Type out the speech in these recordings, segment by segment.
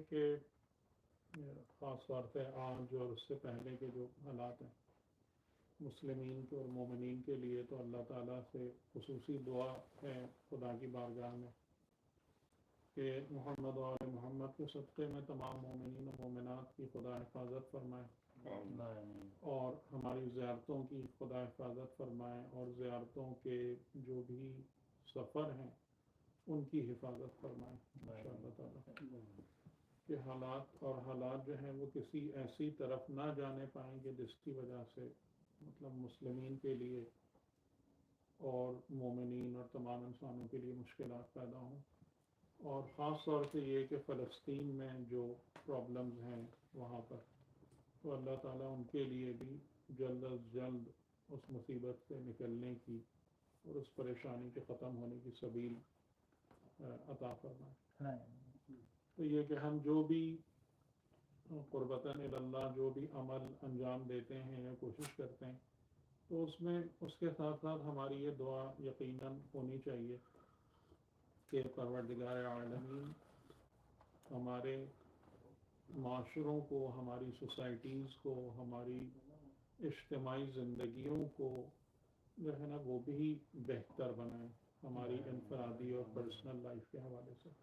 کہ خاص طور سے آج اور اس سے پہلے کے جو حالات ہیں مسلمین کے اور مومنین کے لیے، تو اللہ تعالیٰ سے خصوصی دعا ہے خدا کی بارگاہ میں کہ محمد و آل محمد کے صدقے میں تمام مومنین و مومنات کی خدا حفاظت فرمائے اور ہماری زیارتوں کی خدا حفاظت فرمائے، اور زیارتوں کے جو بھی سفر ہیں ان کی حفاظت فرمائے انشاءاللہ تعالیٰ، کہ حالات جو ہیں وہ کسی ایسی طرف نہ جانے پائیں گے جس کی وجہ سے مطلب مسلمین کے لیے اور مومنین اور تمام انسانوں کے لیے مشکلات پیدا ہوں، اور خاص طور سے یہ کہ فلسطین میں جو پرابلمز ہیں وہاں پر، تو اللہ تعالیٰ ان کے لیے بھی جلد از جلد اس مصیبت سے نکلنے کی اور اس پریشانی کے ختم ہونے کی سبیل عطا فرمائے۔ تو یہ کہ ہم جو بھی قربتاً اللہ جو بھی عمل انجام دیتے ہیں یا کوشش کرتے ہیں، تو اس میں اس کے ساتھ ساتھ ہماری یہ دعا یقیناً ہونی چاہیے کہ پروردگار عالمین ہمارے معاشروں کو، ہماری سوسائٹیز کو، ہماری اجتماعی زندگیوں کو جو ہے نا وہ بھی بہتر بنائیں ہماری انفرادی اور پرسنل لائف کے حوالے سے۔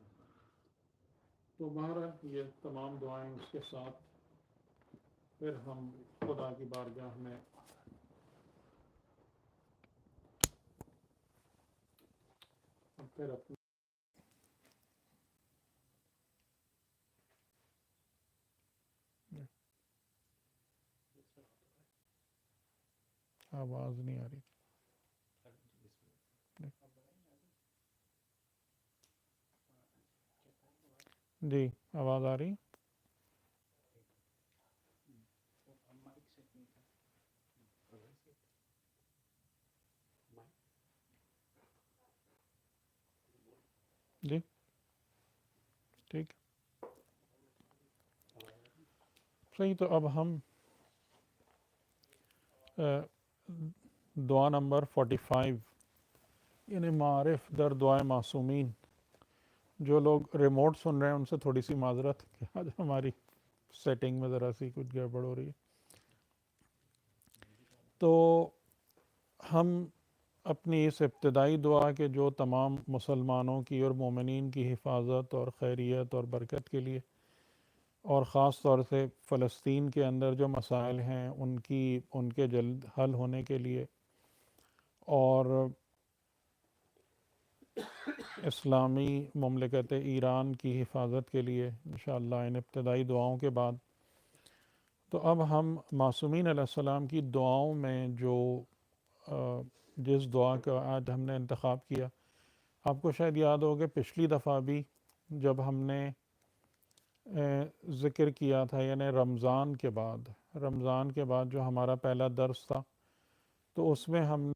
تو بہرحال یہ تمام دعائیں اس کے ساتھ پھر ہم خدا کی بارگاہ میں پھر اپنی آواز نہیں آ رہی جی، آواز آ رہی؟ جی ٹھیک، صحیح۔ تو اب ہم دعا نمبر 45 یعنی معارف در دعائے معصومین، جو لوگ ریموٹ سن رہے ہیں ان سے تھوڑی سی معذرت کہ آج ہماری سیٹنگ میں ذرا سی کچھ گڑبڑ ہو رہی ہے۔ تو ہم اپنی اس ابتدائی دعا کے جو تمام مسلمانوں کی اور مومنین کی حفاظت اور خیریت اور برکت کے لیے، اور خاص طور سے فلسطین کے اندر جو مسائل ہیں ان کے جلد حل ہونے کے لیے، اور اسلامی مملکت ایران کی حفاظت کے لیے انشاءاللہ ان ابتدائی دعاؤں کے بعد، تو اب ہم معصومین علیہ السلام کی دعاؤں میں جو جس دعا کا آج ہم نے انتخاب کیا، آپ کو شاید یاد ہوگا پچھلی دفعہ بھی جب ہم نے ذکر کیا تھا، یعنی رمضان کے بعد جو ہمارا پہلا درس تھا، تو اس میں ہم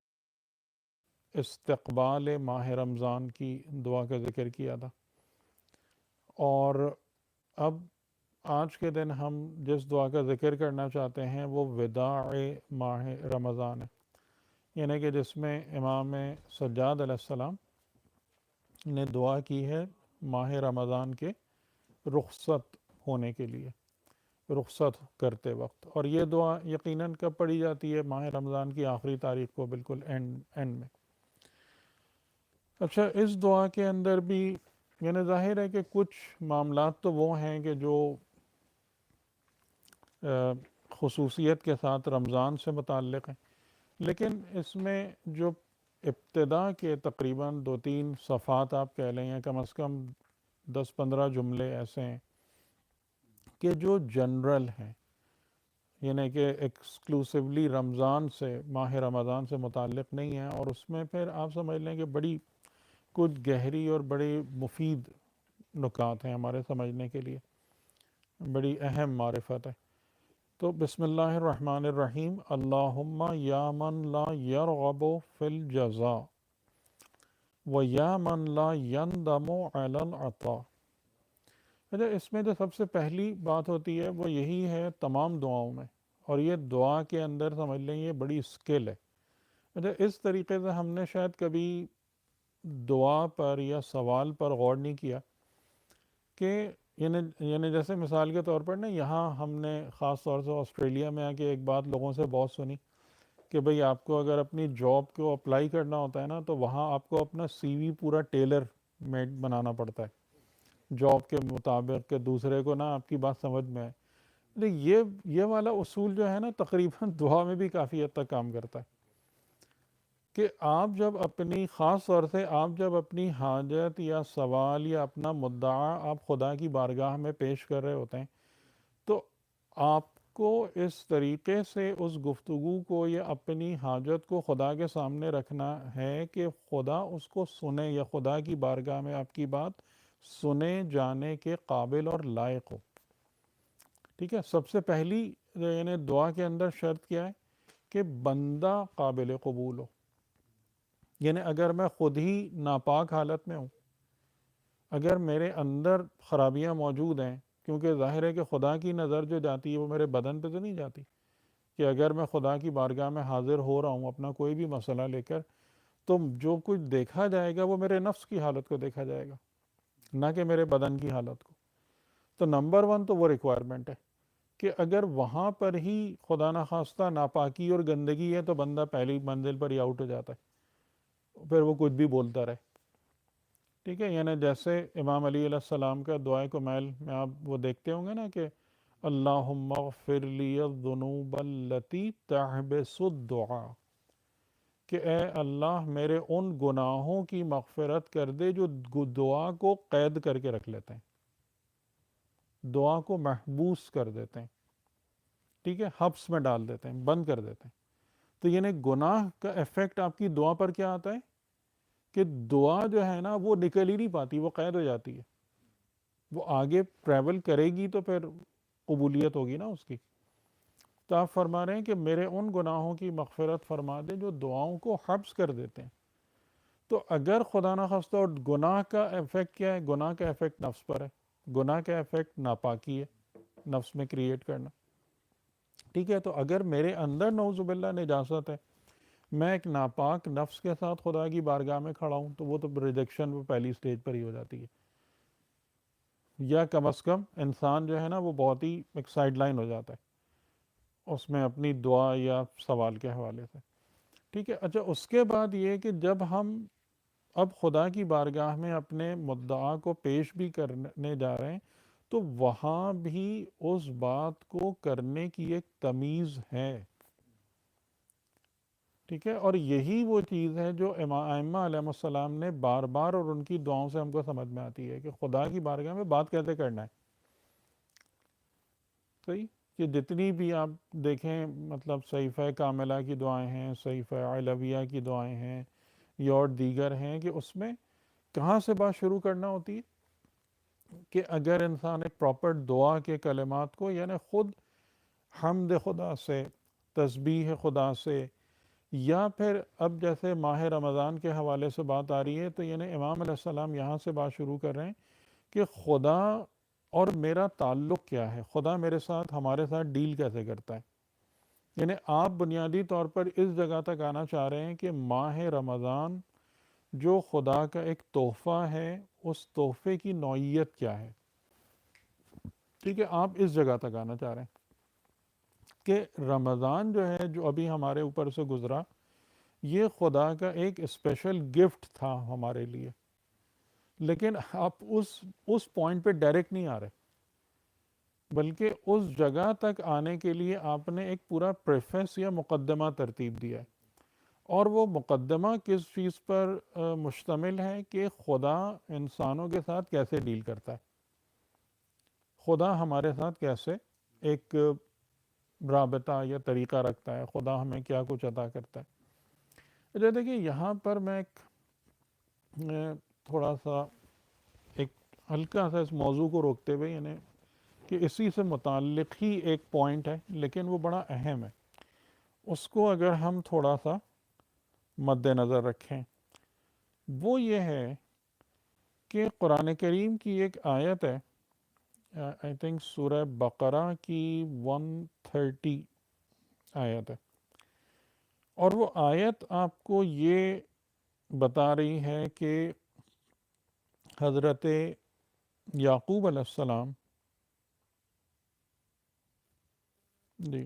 استقبال ماہ رمضان کی دعا کا ذکر کیا تھا، اور اب آج کے دن ہم جس دعا کا ذکر کرنا چاہتے ہیں وہ وداع ماہ رمضان ہے، یعنی کہ جس میں امام سجاد علیہ السلام نے دعا کی ہے ماہ رمضان کے رخصت ہونے کے لیے، رخصت کرتے وقت، اور یہ دعا یقیناً کب پڑھی جاتی ہے؟ ماہ رمضان کی آخری تاریخ کو، بالکل اینڈ میں۔ اچھا، اس دعا کے اندر بھی یعنی ظاہر ہے کہ کچھ معاملات تو وہ ہیں کہ جو خصوصیت کے ساتھ رمضان سے متعلق ہیں، لیکن اس میں جو ابتدا کے تقریباً 2-3 صفحات آپ کہہ لیں، یا کم از کم 10-15 جملے ایسے ہیں کہ جو جنرل ہیں، یعنی کہ ایکسکلوسیولی رمضان سے، ماہ رمضان سے متعلق نہیں ہیں، اور اس میں پھر آپ سمجھ لیں کہ بڑی کچھ گہری اور بڑی مفید نکات ہیں ہمارے سمجھنے کے لیے، بڑی اہم معرفت ہے۔ تو بسم اللہ الرحمن الرحیم، اللہم یا من لا یرغب فی الجزاء و یا من لا یندم علی العطاء۔ اچھا، اس میں جو سب سے پہلی بات ہوتی ہے وہ یہی ہے تمام دعاؤں میں، اور یہ دعا کے اندر سمجھ لیں یہ بڑی اسکل ہے۔ اچھا، اس طریقے سے ہم نے شاید کبھی دعا پر یا سوال پر غور نہیں کیا کہ یعنی جیسے مثال کے طور پر نا، یہاں ہم نے خاص طور سے آسٹریلیا میں آ کے ایک بات لوگوں سے بہت سنی کہ بھئی آپ کو اگر اپنی جاب کو اپلائی کرنا ہوتا ہے نا، تو وہاں آپ کو اپنا سی وی پورا ٹیلر میڈ بنانا پڑتا ہے جاب کے مطابق، کہ دوسرے کو نا آپ کی بات سمجھ میں آئے. لیکن یہ والا اصول جو ہے نا، تقریباً دعا میں بھی کافی حد تک کام کرتا ہے، کہ آپ جب اپنی، خاص طور سے آپ جب اپنی حاجت یا سوال یا اپنا مدعا آپ خدا کی بارگاہ میں پیش کر رہے ہوتے ہیں، تو آپ کو اس طریقے سے اس گفتگو کو یا اپنی حاجت کو خدا کے سامنے رکھنا ہے کہ خدا اس کو سنے، یا خدا کی بارگاہ میں آپ کی بات سنے جانے کے قابل اور لائق ہو. ٹھیک ہے، سب سے پہلی یعنی دعا کے اندر شرط کیا ہے؟ کہ بندہ قابل قبول ہو. یعنی اگر میں خود ہی ناپاک حالت میں ہوں، اگر میرے اندر خرابیاں موجود ہیں، کیونکہ ظاہر ہے کہ خدا کی نظر جو جاتی ہے وہ میرے بدن پہ تو نہیں جاتی، کہ اگر میں خدا کی بارگاہ میں حاضر ہو رہا ہوں اپنا کوئی بھی مسئلہ لے کر، تو جو کچھ دیکھا جائے گا وہ میرے نفس کی حالت کو دیکھا جائے گا، نہ کہ میرے بدن کی حالت کو. تو نمبر ون تو وہ ریکوائرمنٹ ہے کہ اگر وہاں پر ہی خدا نخواستہ ناپاکی اور گندگی ہے، تو بندہ پہلی منزل پر ہی آؤٹ ہو جاتا ہے، پھر وہ کچھ بھی بولتا رہے. ٹھیک ہے، یعنی جیسے امام علی علیہ السلام کا دعائے کمیل میں آپ وہ دیکھتے ہوں گے نا، کہ اللہم اغفر لی الذنوب التی تحبس الدعا، کہ اے اللہ میرے ان گناہوں کی مغفرت کر دے جو دعا کو قید کر کے رکھ لیتے ہیں، دعا کو محبوس کر دیتے ہیں. ٹھیک ہے، حبس میں ڈال دیتے ہیں، بند کر دیتے ہیں. تو یعنی گناہ کا ایفیکٹ آپ کی دعا پر کیا آتا ہے؟ کہ دعا جو ہے نا وہ نکل ہی نہیں پاتی، وہ قید ہو جاتی ہے. وہ آگے ٹریول کرے گی تو پھر قبولیت ہوگی نا اس کی. تو آپ فرما رہے ہیں کہ میرے ان گناہوں کی مغفرت فرما دے جو دعاؤں کو حبس کر دیتے ہیں. تو اگر خدا نخواستہ، اور گناہ کا ایفیکٹ کیا ہے؟ گناہ کا ایفیکٹ نفس پر ہے، گناہ کا ایفیکٹ ناپاکی ہے، نفس میں کریٹ کرنا. ٹھیک ہے، تو اگر میرے اندر نعوذ باللہ نجاست ہے، میں ایک ناپاک نفس کے ساتھ خدا کی بارگاہ میں کھڑا ہوں، تو وہ تو ریجیکشن وہ پہلی سٹیج پر ہی ہو جاتی ہے، یا کم از کم انسان جو ہے نا وہ بہت ہی ایک سائڈ لائن ہو جاتا ہے اس میں اپنی دعا یا سوال کے حوالے سے. ٹھیک ہے، اچھا اس کے بعد یہ کہ جب ہم اب خدا کی بارگاہ میں اپنے مدعا کو پیش بھی کرنے جا رہے ہیں، تو وہاں بھی اس بات کو کرنے کی ایک تمیز ہے. ٹھیک ہے، اور یہی وہ چیز ہے جو ائمہ علیہ السلام نے بار بار اور ان کی دعاؤں سے ہم کو سمجھ میں آتی ہے، کہ خدا کی بارگاہ میں بات کیسے کرنا ہے. صحیح، کہ جتنی بھی آپ دیکھیں، مطلب صحیفہ کاملہ کی دعائیں ہیں، صحیفہ علویہ کی دعائیں ہیں، یا اور دیگر ہیں، کہ اس میں کہاں سے بات شروع کرنا ہوتی ہے؟ کہ اگر انسان ایک پراپر دعا کے کلمات کو، یعنی خود حمد خدا سے، تسبیح خدا سے، یا پھر اب جیسے ماہ رمضان کے حوالے سے بات آ رہی ہے، تو یعنی امام علیہ السلام یہاں سے بات شروع کر رہے ہیں کہ خدا اور میرا تعلق کیا ہے، خدا میرے ساتھ، ہمارے ساتھ ڈیل کیسے کرتا ہے. یعنی آپ بنیادی طور پر اس جگہ تک آنا چاہ رہے ہیں کہ ماہ رمضان جو خدا کا ایک تحفہ ہے، اس تحفے کی نوعیت کیا ہے. ٹھیک ہے، آپ اس جگہ تک آنا چاہ رہے ہیں کہ رمضان جو ہے، جو ابھی ہمارے اوپر سے گزرا، یہ خدا کا ایک اسپیشل گفٹ تھا ہمارے لیے. لیکن آپ اس پوائنٹ پہ ڈائریکٹ نہیں آ رہے، بلکہ اس جگہ تک آنے کے لیے آپ نے ایک پورا پریفیس یا مقدمہ ترتیب دیا ہے. اور وہ مقدمہ کس چیز پر مشتمل ہے؟ کہ خدا انسانوں کے ساتھ کیسے ڈیل کرتا ہے، خدا ہمارے ساتھ کیسے ایک رابطہ یا طریقہ رکھتا ہے، خدا ہمیں کیا کچھ عطا کرتا ہے. اچھا دیکھیے، یہاں پر میں ایک تھوڑا سا ایک ہلکا سا اس موضوع کو روکتے ہوئے، یعنی کہ اسی سے متعلق ہی ایک پوائنٹ ہے لیکن وہ بڑا اہم ہے، اس کو اگر ہم تھوڑا سا مد نظر رکھیں. وہ یہ ہے کہ قرآن کریم کی ایک آیت ہے، آئی تھنک سورہ بقرہ کی 130 آیت ہے، اور وہ آیت آپ کو یہ بتا رہی ہے کہ حضرت یعقوب علیہ السلام جی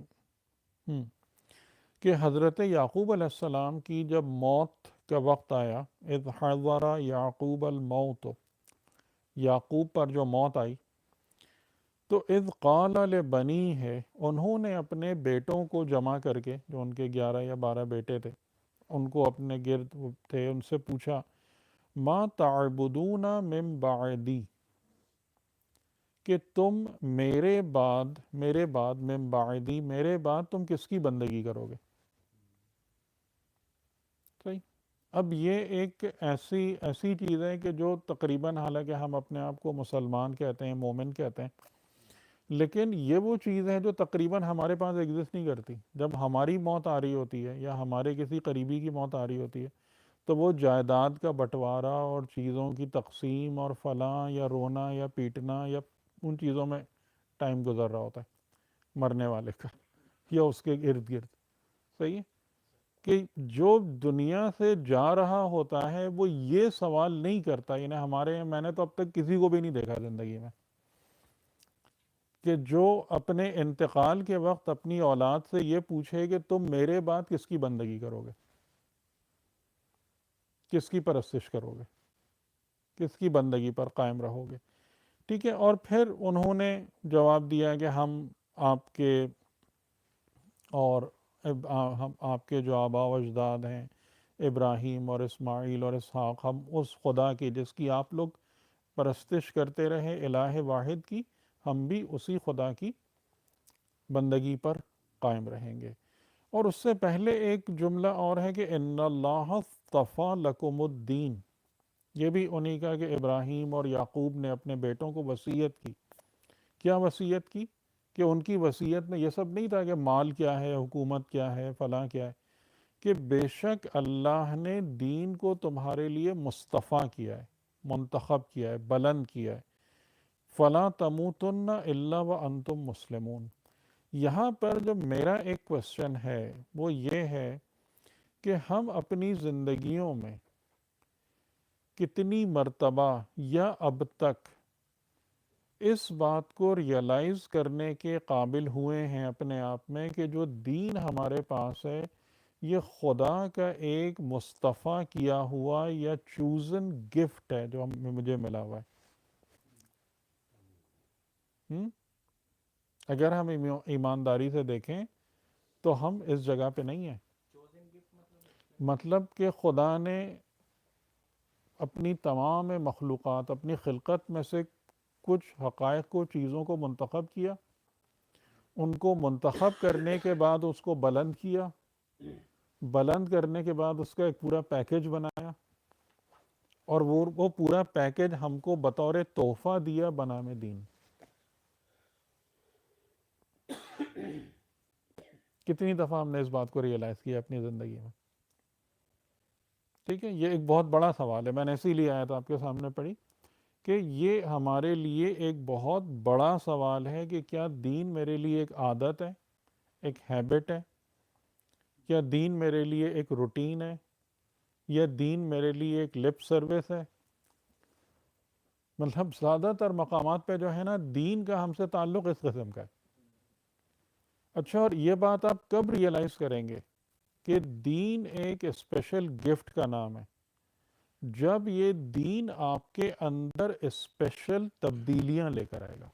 کہ حضرت یعقوب علیہ السلام کی جب موت کا وقت آیا، اذ حضر یعقوب الموت، یعقوب پر جو موت آئی، تو اذ قال لبنی ہے، انہوں نے اپنے بیٹوں کو جمع کر کے، جو ان کے 11 یا 12 بیٹے تھے، ان کو اپنے گرد تھے، ان سے پوچھا ما تعبدون من بعدی، کہ تم میرے بعد من بعدی، میرے بعد تم کس کی بندگی کرو گے؟ صحیح. اب یہ ایک ایسی چیز ہے کہ جو تقریباً، حالانکہ ہم اپنے آپ کو مسلمان کہتے ہیں، مومن کہتے ہیں، لیکن یہ وہ چیز ہے جو تقریباً ہمارے پاس ایگزسٹ نہیں کرتی. جب ہماری موت آ رہی ہوتی ہے یا ہمارے کسی قریبی کی موت آ رہی ہوتی ہے، تو وہ جائیداد کا بٹوارا اور چیزوں کی تقسیم اور فلاں یا رونا یا پیٹنا یا ان چیزوں میں ٹائم گزر رہا ہوتا ہے مرنے والے کا یا اس کے ارد گرد. صحیح ہے کہ جو دنیا سے جا رہا ہوتا ہے وہ یہ سوال نہیں کرتا، یعنی میں نے تو اب تک کسی کو بھی نہیں دیکھا زندگی میں کہ جو اپنے انتقال کے وقت اپنی اولاد سے یہ پوچھے کہ تم میرے بعد کس کی بندگی کرو گے، کس کی پرستش کرو گے، کس کی بندگی پر قائم رہو گے. ٹھیک ہے. اور پھر انہوں نے جواب دیا کہ ہم آپ کے اور ہم آپ کے جو آبا و اجداد ہیں ابراہیم اور اسماعیل اور اسحاق، ہم اس خدا کی جس کی آپ لوگ پرستش کرتے رہے، الہ واحد کی، ہم بھی اسی خدا کی بندگی پر قائم رہیں گے. اور اس سے پہلے ایک جملہ اور ہے کہ ان اللہ اصطفیٰ لکم الدین، یہ بھی انہی کا کہ ابراہیم اور یعقوب نے اپنے بیٹوں کو وصیت کی. کیا وصیت کی؟ کہ ان کی وصیت میں یہ سب نہیں تھا کہ مال کیا ہے، حکومت کیا ہے، فلاں کیا ہے، کہ بے شک اللہ نے دین کو تمہارے لیے مصطفیٰ کیا ہے، منتخب کیا ہے، بلند کیا ہے. فَلَا تَمُوتُنَّ إِلَّا وَأَنْتُمْ مُسْلِمُونَ. یہاں پر جو میرا ایک کوشچن ہے وہ یہ ہے کہ ہم اپنی زندگیوں میں کتنی مرتبہ یا اب تک اس بات کو ریئلائز کرنے کے قابل ہوئے ہیں اپنے آپ میں کہ جو دین ہمارے پاس ہے یہ خدا کا ایک مصطفیٰ کیا ہوا یا چوزن گفٹ ہے جو مجھے ملا ہوا ہے. اگر ہم ایمانداری سے دیکھیں تو ہم اس جگہ پہ نہیں ہیں. مطلب کہ خدا نے اپنی تمام مخلوقات، اپنی خلقت میں سے کچھ حقائق کو، چیزوں کو منتخب کیا، ان کو منتخب کرنے کے بعد اس کو بلند کیا، بلند کرنے کے بعد اس کا ایک پورا پیکج بنایا، اور وہ پورا پیکج ہم کو بطور تحفہ دیا بنام دین. کتنی دفعہ ہم نے اس بات کو ریئلائز کیا اپنی زندگی میں؟ ٹھیک ہے. یہ ایک بہت بڑا سوال ہے، میں نے اسی لیے آیا تھا آپ کے سامنے پڑھی کہ یہ ہمارے لیے ایک بہت بڑا سوال ہے کہ کیا دین میرے لیے ایک عادت ہے، ایک ہیبٹ ہے؟ کیا دین میرے لیے ایک روٹین ہے؟ یا دین میرے لیے ایک لپ سروس ہے؟ مطلب زیادہ تر مقامات پہ جو ہے نا، دین کا ہم سے تعلق اس قسم کا ہے. اچھا، اور یہ بات آپ کب ریئلائز کریں گے کہ دین ایک اسپیشل گفٹ کا نام ہے؟ جب یہ دین آپ کے اندر اسپیشل تبدیلیاں لے کر آئے گا.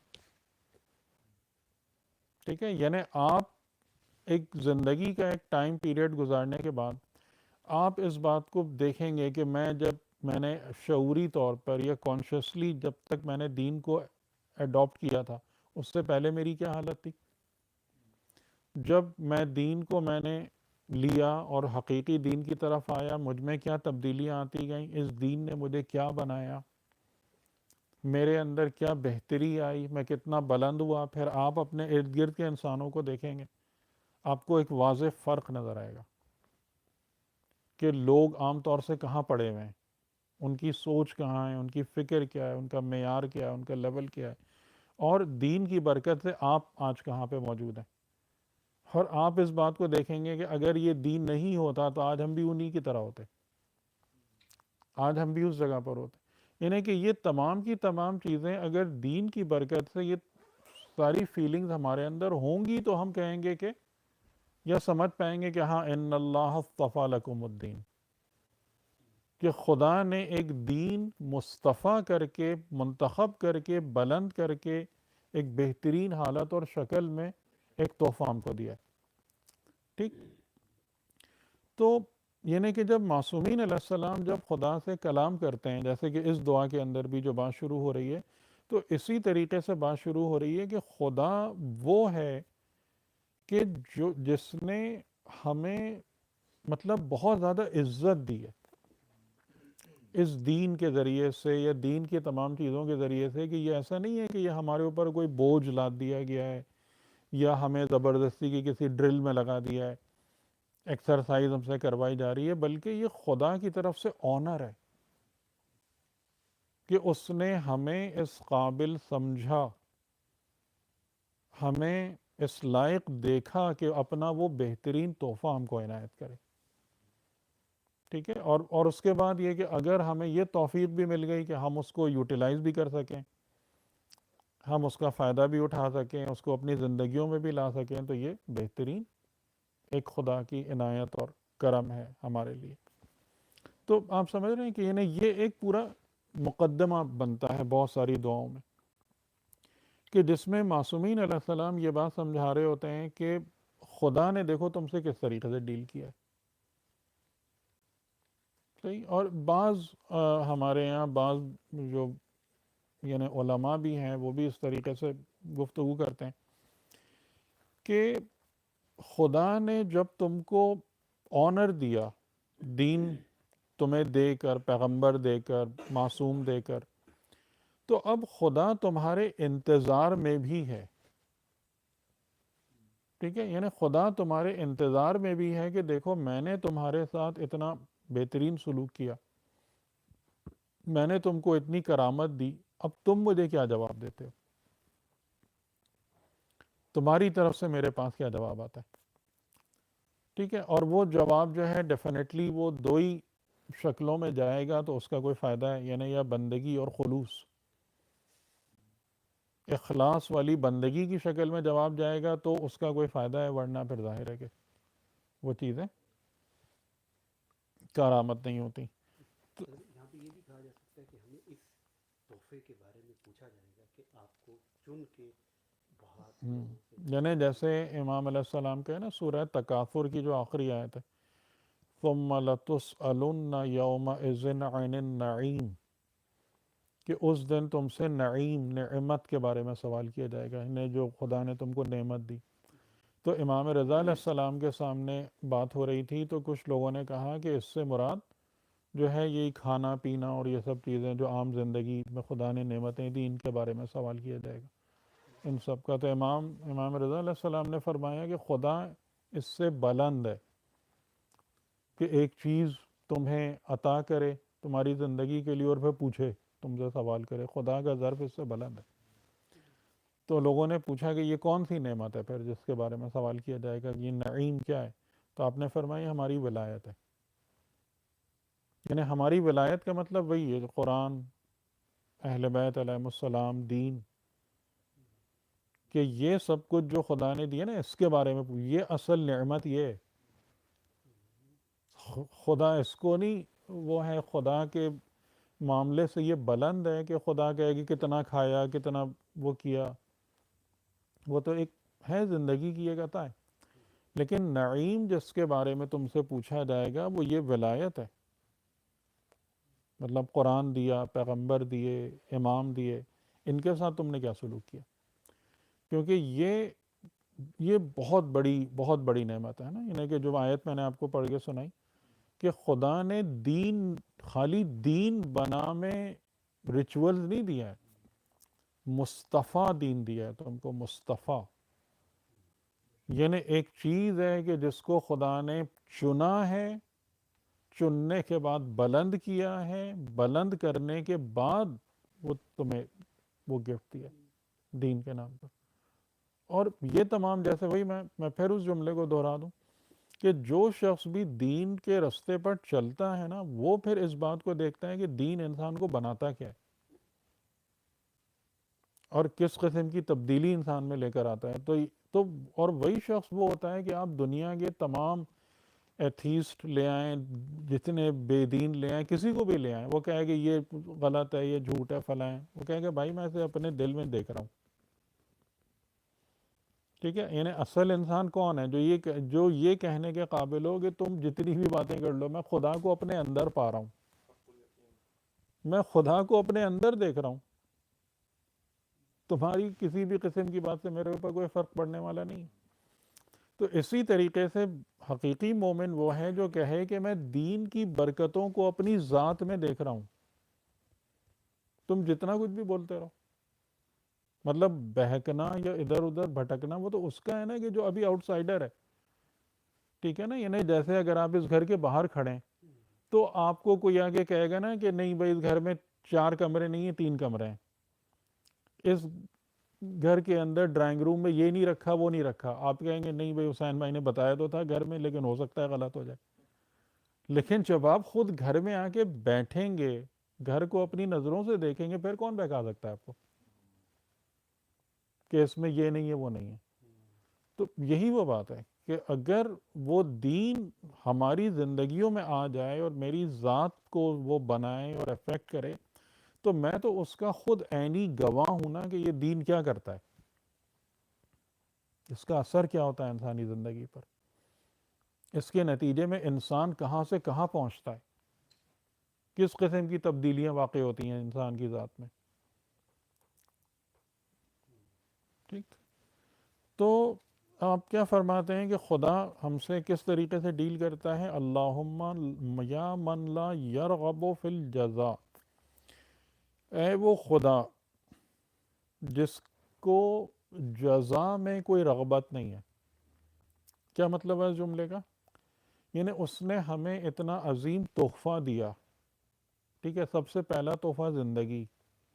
ٹھیک ہے. یعنی آپ ایک زندگی کا ایک ٹائم پیریڈ گزارنے کے بعد آپ اس بات کو دیکھیں گے کہ میں نے شعوری طور پر یا کانشیسلی جب تک میں نے دین کو اڈاپٹ کیا تھا، اس سے پہلے میری کیا حالت تھی. جب میں نے لیا اور حقیقی دین کی طرف آیا، مجھ میں کیا تبدیلیاں آتی گئیں، اس دین نے مجھے کیا بنایا، میرے اندر کیا بہتری آئی، میں کتنا بلند ہوا. پھر آپ اپنے ارد گرد کے انسانوں کو دیکھیں گے، آپ کو ایک واضح فرق نظر آئے گا کہ لوگ عام طور سے کہاں پڑے ہوئے ہیں، ان کی سوچ کہاں ہے، ان کی فکر کیا ہے، ان کا معیار کیا ہے، ان کا لیول کیا ہے، اور دین کی برکت سے آپ آج کہاں پہ موجود ہیں. اور آپ اس بات کو دیکھیں گے کہ اگر یہ دین نہیں ہوتا تو آج ہم بھی انہی کی طرح ہوتے، آج ہم بھی اس جگہ پر ہوتے. یعنی کہ یہ تمام کی تمام چیزیں اگر دین کی برکت سے یہ ساری فیلنگز ہمارے اندر ہوں گی تو ہم کہیں گے کہ یا سمجھ پائیں گے کہ ہاں ان اللہ اصطفیٰ لکم الدین، کہ خدا نے ایک دین مصطفیٰ کر کے، منتخب کر کے، بلند کر کے ایک بہترین حالت اور شکل میں ایک تحفہ ہم کو دیا. ٹھیک، تو یعنی کہ جب معصومین علیہ السلام جب خدا سے کلام کرتے ہیں، جیسے کہ اس دعا کے اندر بھی جو بات شروع ہو رہی ہے، تو اسی طریقے سے بات شروع ہو رہی ہے کہ خدا وہ ہے کہ جس نے ہمیں مطلب بہت زیادہ عزت دی ہے اس دین کے ذریعے سے یا دین کی تمام چیزوں کے ذریعے سے، کہ یہ ایسا نہیں ہے کہ یہ ہمارے اوپر کوئی بوجھ لاد دیا گیا ہے یا ہمیں زبردستی کی کسی ڈرل میں لگا دیا ہے، ایکسرسائز ہم سے کروائی جا رہی ہے، بلکہ یہ خدا کی طرف سے آنر ہے کہ اس نے ہمیں اس قابل سمجھا، ہمیں اس لائق دیکھا کہ اپنا وہ بہترین تحفہ ہم کو عنایت کرے. ٹھیک ہے، اور اس کے بعد یہ کہ اگر ہمیں یہ توفیق بھی مل گئی کہ ہم اس کو یوٹیلائز بھی کر سکیں، ہم اس کا فائدہ بھی اٹھا سکیں، اس کو اپنی زندگیوں میں بھی لا سکیں، تو یہ بہترین ایک خدا کی عنایت اور کرم ہے ہمارے لیے. تو آپ سمجھ رہے ہیں کہ یہ ایک پورا مقدمہ بنتا ہے بہت ساری دعاؤں میں، کہ جس میں معصومین علیہ السلام یہ بات سمجھا رہے ہوتے ہیں کہ خدا نے دیکھو تم سے کس طریقے سے ڈیل کیا ہے. صحیح. اور بعض ہمارے یہاں بعض جو علماء بھی ہیں وہ بھی اس طریقے سے گفتگو کرتے ہیں کہ خدا نے جب تم کو آنر دیا، دین تمہیں دے کر، پیغمبر دے کر، معصوم دے کر، تو اب خدا تمہارے انتظار میں بھی ہے. ٹھیک ہے، خدا تمہارے انتظار میں بھی ہے کہ دیکھو میں نے تمہارے ساتھ اتنا بہترین سلوک کیا، میں نے تم کو اتنی کرامت دی، اب تم مجھے کیا جواب دیتے ہو؟ تمہاری طرف سے میرے پاس کیا جواب آتا ہے؟ ٹھیک ہے، اور وہ جواب جو ہے ڈیفینیٹلی وہ دو ہی شکلوں میں جائے گا تو اس کا کوئی فائدہ ہے، یا بندگی اور خلوص، اخلاص والی بندگی کی شکل میں جواب جائے گا تو اس کا کوئی فائدہ ہے، ورنہ پھر ظاہر ہے کہ وہ چیزیں کرامت نہیں ہوتی. یہاں پہ یہ بھی کہا جا سکتا ہے کہ ہمیں اس تحفے کے بارے میں پوچھا جائے گا کہ آپ کو چن کے بہت لوگوں سے جیسے امام علیہ السلام کے نا سورہ تکاثر کی جو آخری آیت ہے، ثم لتسألن یومئذ عن النعیم، کہ اس دن تم سے نعیم، نعمت کے بارے میں سوال کیا جائے گا، جو خدا نے تم کو نعمت دی. تو امام رضا علیہ السلام کے سامنے بات ہو رہی تھی تو کچھ لوگوں نے کہا کہ اس سے مراد جو ہے یہی کھانا پینا اور یہ سب چیزیں جو عام زندگی میں خدا نے نعمتیں دی، ان کے بارے میں سوال کیا جائے گا ان سب کا. تو امام رضا علیہ السلام نے فرمایا کہ خدا اس سے بلند ہے کہ ایک چیز تمہیں عطا کرے تمہاری زندگی کے لیے اور پھر پوچھے، تم سے سوال کرے. خدا کا ظرف اس سے بلند ہے. تو لوگوں نے پوچھا کہ یہ کون سی نعمت ہے پھر جس کے بارے میں سوال کیا جائے گا، یہ نعیم کیا ہے؟ تو آپ نے فرمایا ہماری ولایت ہے. ہماری ولایت کا مطلب وہی ہے جو قرآن، اہل بیت علیہ السلام، دین، کہ یہ سب کچھ جو خدا نے دیا نا اس کے بارے میں یہ اصل نعمت یہ ہے. خدا اس کو نہیں، وہ ہے خدا کے معاملے سے یہ بلند ہے کہ خدا کہے گی کتنا کھایا، کتنا وہ کیا، وہ تو ایک ہے زندگی کی ایک عطا ہے. لیکن نعیم جس کے بارے میں تم سے پوچھا جائے گا وہ یہ ولایت ہے، مطلب قرآن دیا، پیغمبر دیے، امام دیے، ان کے ساتھ تم نے کیا سلوک کیا؟ کیونکہ یہ بہت بڑی نعمت ہے نا. کہ جو آیت میں نے آپ کو پڑھ کے سنائی کہ خدا نے دین، خالی دین بنا میں ریچولز نہیں دیا ہے، مصطفیٰ دین دیا ہے تم کو. مصطفیٰ ایک چیز ہے کہ جس کو خدا نے چنا ہے، چننے کے بعد بلند کیا ہے، بلند کرنے کے بعد وہ تمہیں وہ گفٹ دیا دین کے نام پر. اور یہ تمام، جیسے وہی میں پھر اس جملے کو دہرا دوں کہ جو شخص بھی دین کے رستے پر چلتا ہے نا وہ پھر اس بات کو دیکھتا ہے کہ دین انسان کو بناتا کیا ہے اور کس قسم کی تبدیلی انسان میں لے کر آتا ہے. تو اور وہی شخص وہ ہوتا ہے کہ آپ دنیا کے تمام ایتھیسٹ لے آئیں, جتنے بے دین لے آئیں, کسی کو بھی لے آئیں, وہ کہے کہ یہ غلط ہے, یہ جھوٹ ہے, فلاں ہے, وہ کہے کہ بھائی میں اسے اپنے دل میں دیکھ رہا ہوں. ٹھیک ہے, یعنی اصل انسان کون ہے جو یہ کہنے کے قابل ہو کہ تم جتنی بھی باتیں کر لو میں خدا کو اپنے اندر پا رہا ہوں, میں خدا کو اپنے اندر دیکھ رہا ہوں, تمہاری کسی بھی قسم کی بات سے میرے اوپر کوئی فرق پڑنے والا نہیں. تو اسی طریقے سے حقیقی مومن وہ ہے جو کہے کہ میں دین کی برکتوں کو اپنی ذات میں دیکھ رہا ہوں, تم جتنا کچھ بھی بولتے رہو. مطلب بہکنا یا ادھر ادھر بھٹکنا وہ تو اس کا ہے نا کہ جو ابھی آؤٹ سائڈر ہے. ٹھیک ہے نا, یعنی جیسے اگر آپ اس گھر کے باہر کھڑے ہیں تو آپ کو کوئی آگے کہے گا نا کہ نہیں بھائی اس گھر میں 4 کمرے نہیں ہیں, 3 کمرے ہیں, اس گھر کے اندر ڈرائنگ روم میں یہ نہیں رکھا وہ نہیں رکھا, آپ کہیں گے نہیں بھائی حسین بھائی نے بتایا تو تھا گھر میں, لیکن ہو سکتا ہے غلط ہو جائے. لیکن جب آپ خود گھر میں آ کے بیٹھیں گے, گھر کو اپنی نظروں سے دیکھیں گے, پھر کون بہکا سکتا ہے آپ کو کہ اس میں یہ نہیں ہے وہ نہیں ہے. تو یہی وہ بات ہے کہ اگر وہ دین ہماری زندگیوں میں آ جائے اور میری ذات کو وہ بنائے اور افیکٹ کرے تو میں تو اس کا خود عینی گواہ ہوں نا کہ یہ دین کیا کرتا ہے, اس کا اثر کیا ہوتا ہے انسانی زندگی پر, اس کے نتیجے میں انسان کہاں سے کہاں پہنچتا ہے, کس قسم کی تبدیلیاں واقع ہوتی ہیں انسان کی ذات میں. ٹھیک, تو آپ کیا فرماتے ہیں کہ خدا ہم سے کس طریقے سے ڈیل کرتا ہے؟ اللہم یا من لا یرغب فی الجزا, اے وہ خدا جس کو جزا میں کوئی رغبت نہیں ہے. کیا مطلب ہے اس جملے کا؟ یعنی اس نے ہمیں اتنا عظیم تحفہ دیا. ٹھیک ہے, سب سے پہلا تحفہ زندگی.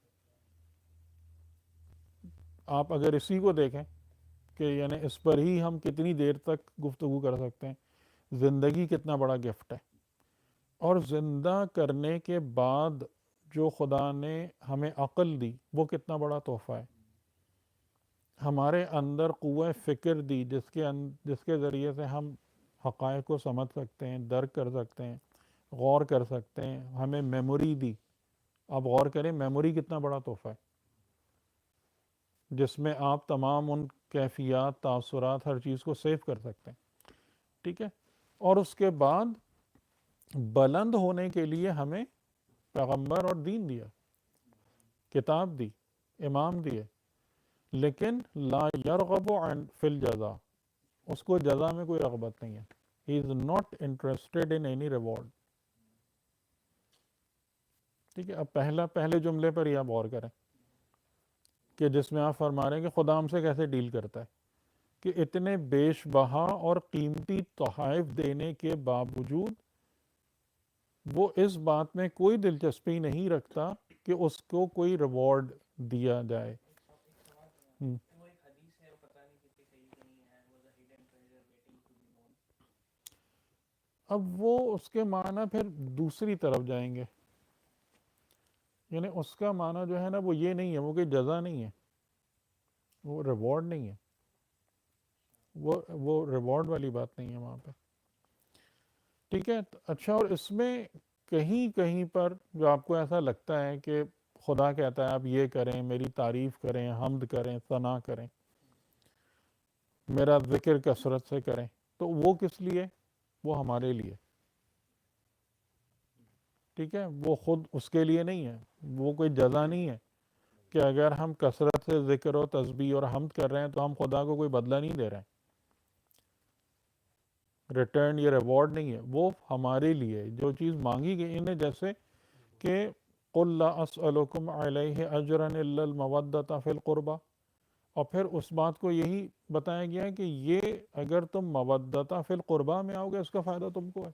آپ اگر اسی کو دیکھیں کہ یعنی اس پر ہی ہم کتنی دیر تک گفتگو کر سکتے ہیں, زندگی کتنا بڑا گفٹ ہے. اور زندہ کرنے کے بعد جو خدا نے ہمیں عقل دی وہ کتنا بڑا تحفہ ہے. ہمارے اندر قوہ فکر دی جس کے ذریعے سے ہم حقائق کو سمجھ سکتے ہیں, درک کر سکتے ہیں, غور کر سکتے ہیں. ہمیں میموری دی. آپ غور کریں میموری کتنا بڑا تحفہ ہے جس میں آپ تمام ان کیفیات, تاثرات, ہر چیز کو سیو کر سکتے ہیں. ٹھیک ہے, اور اس کے بعد بلند ہونے کے لیے ہمیں پیغمبر اور دین دیا, کتاب دی, امام دیے, لیکن لا یرغب فی الجزا, اس کو جزا میں کوئی رغبت نہیں ہے. He is not interested in any reward. ٹھیک ہے, اب پہلے جملے پر ہی آپ غور کریں کہ جس میں آپ فرما رہے ہیں کہ خدا ہم سے کیسے ڈیل کرتا ہے, کہ اتنے بیش بہا اور قیمتی تحائف دینے کے باوجود وہ اس بات میں کوئی دلچسپی نہیں رکھتا کہ اس کو کوئی ریوارڈ دیا جائے. اب وہ اس کے معنی پھر دوسری طرف جائیں گے, یعنی اس کا معنی جو ہے نا وہ یہ نہیں ہے, وہ کوئی جزا نہیں ہے, وہ ریوارڈ نہیں ہے, وہ ریوارڈ والی بات نہیں ہے وہاں پہ. ٹھیک ہے, اچھا, اور اس میں کہیں پر جو آپ کو ایسا لگتا ہے کہ خدا کہتا ہے آپ یہ کریں, میری تعریف کریں, حمد کریں, ثنا کریں, میرا ذکر کثرت سے کریں, تو وہ کس لیے؟ وہ ہمارے لیے. ٹھیک ہے, وہ خود اس کے لیے نہیں ہے, وہ کوئی جزا نہیں ہے کہ اگر ہم کثرت سے ذکر و تسبیح اور حمد کر رہے ہیں تو ہم خدا کو کوئی بدلہ نہیں دے رہے ہیں, ریٹرن یا ریوارڈ نہیں ہے, وہ ہمارے لیے جو چیز مانگی گئی انہیں, جیسے کہ قُلْ لَا أَسْأَلُكُمْ عَلَيْهِ أَجْرًا إِلَّا الْمَوَدَّةَ فِي الْقُرْبَى, اور پھر اس بات کو یہی بتایا گیا ہے کہ یہ اگر تم مودۃ فی القربہ میں آؤ گے اس کا فائدہ تم کو ہے.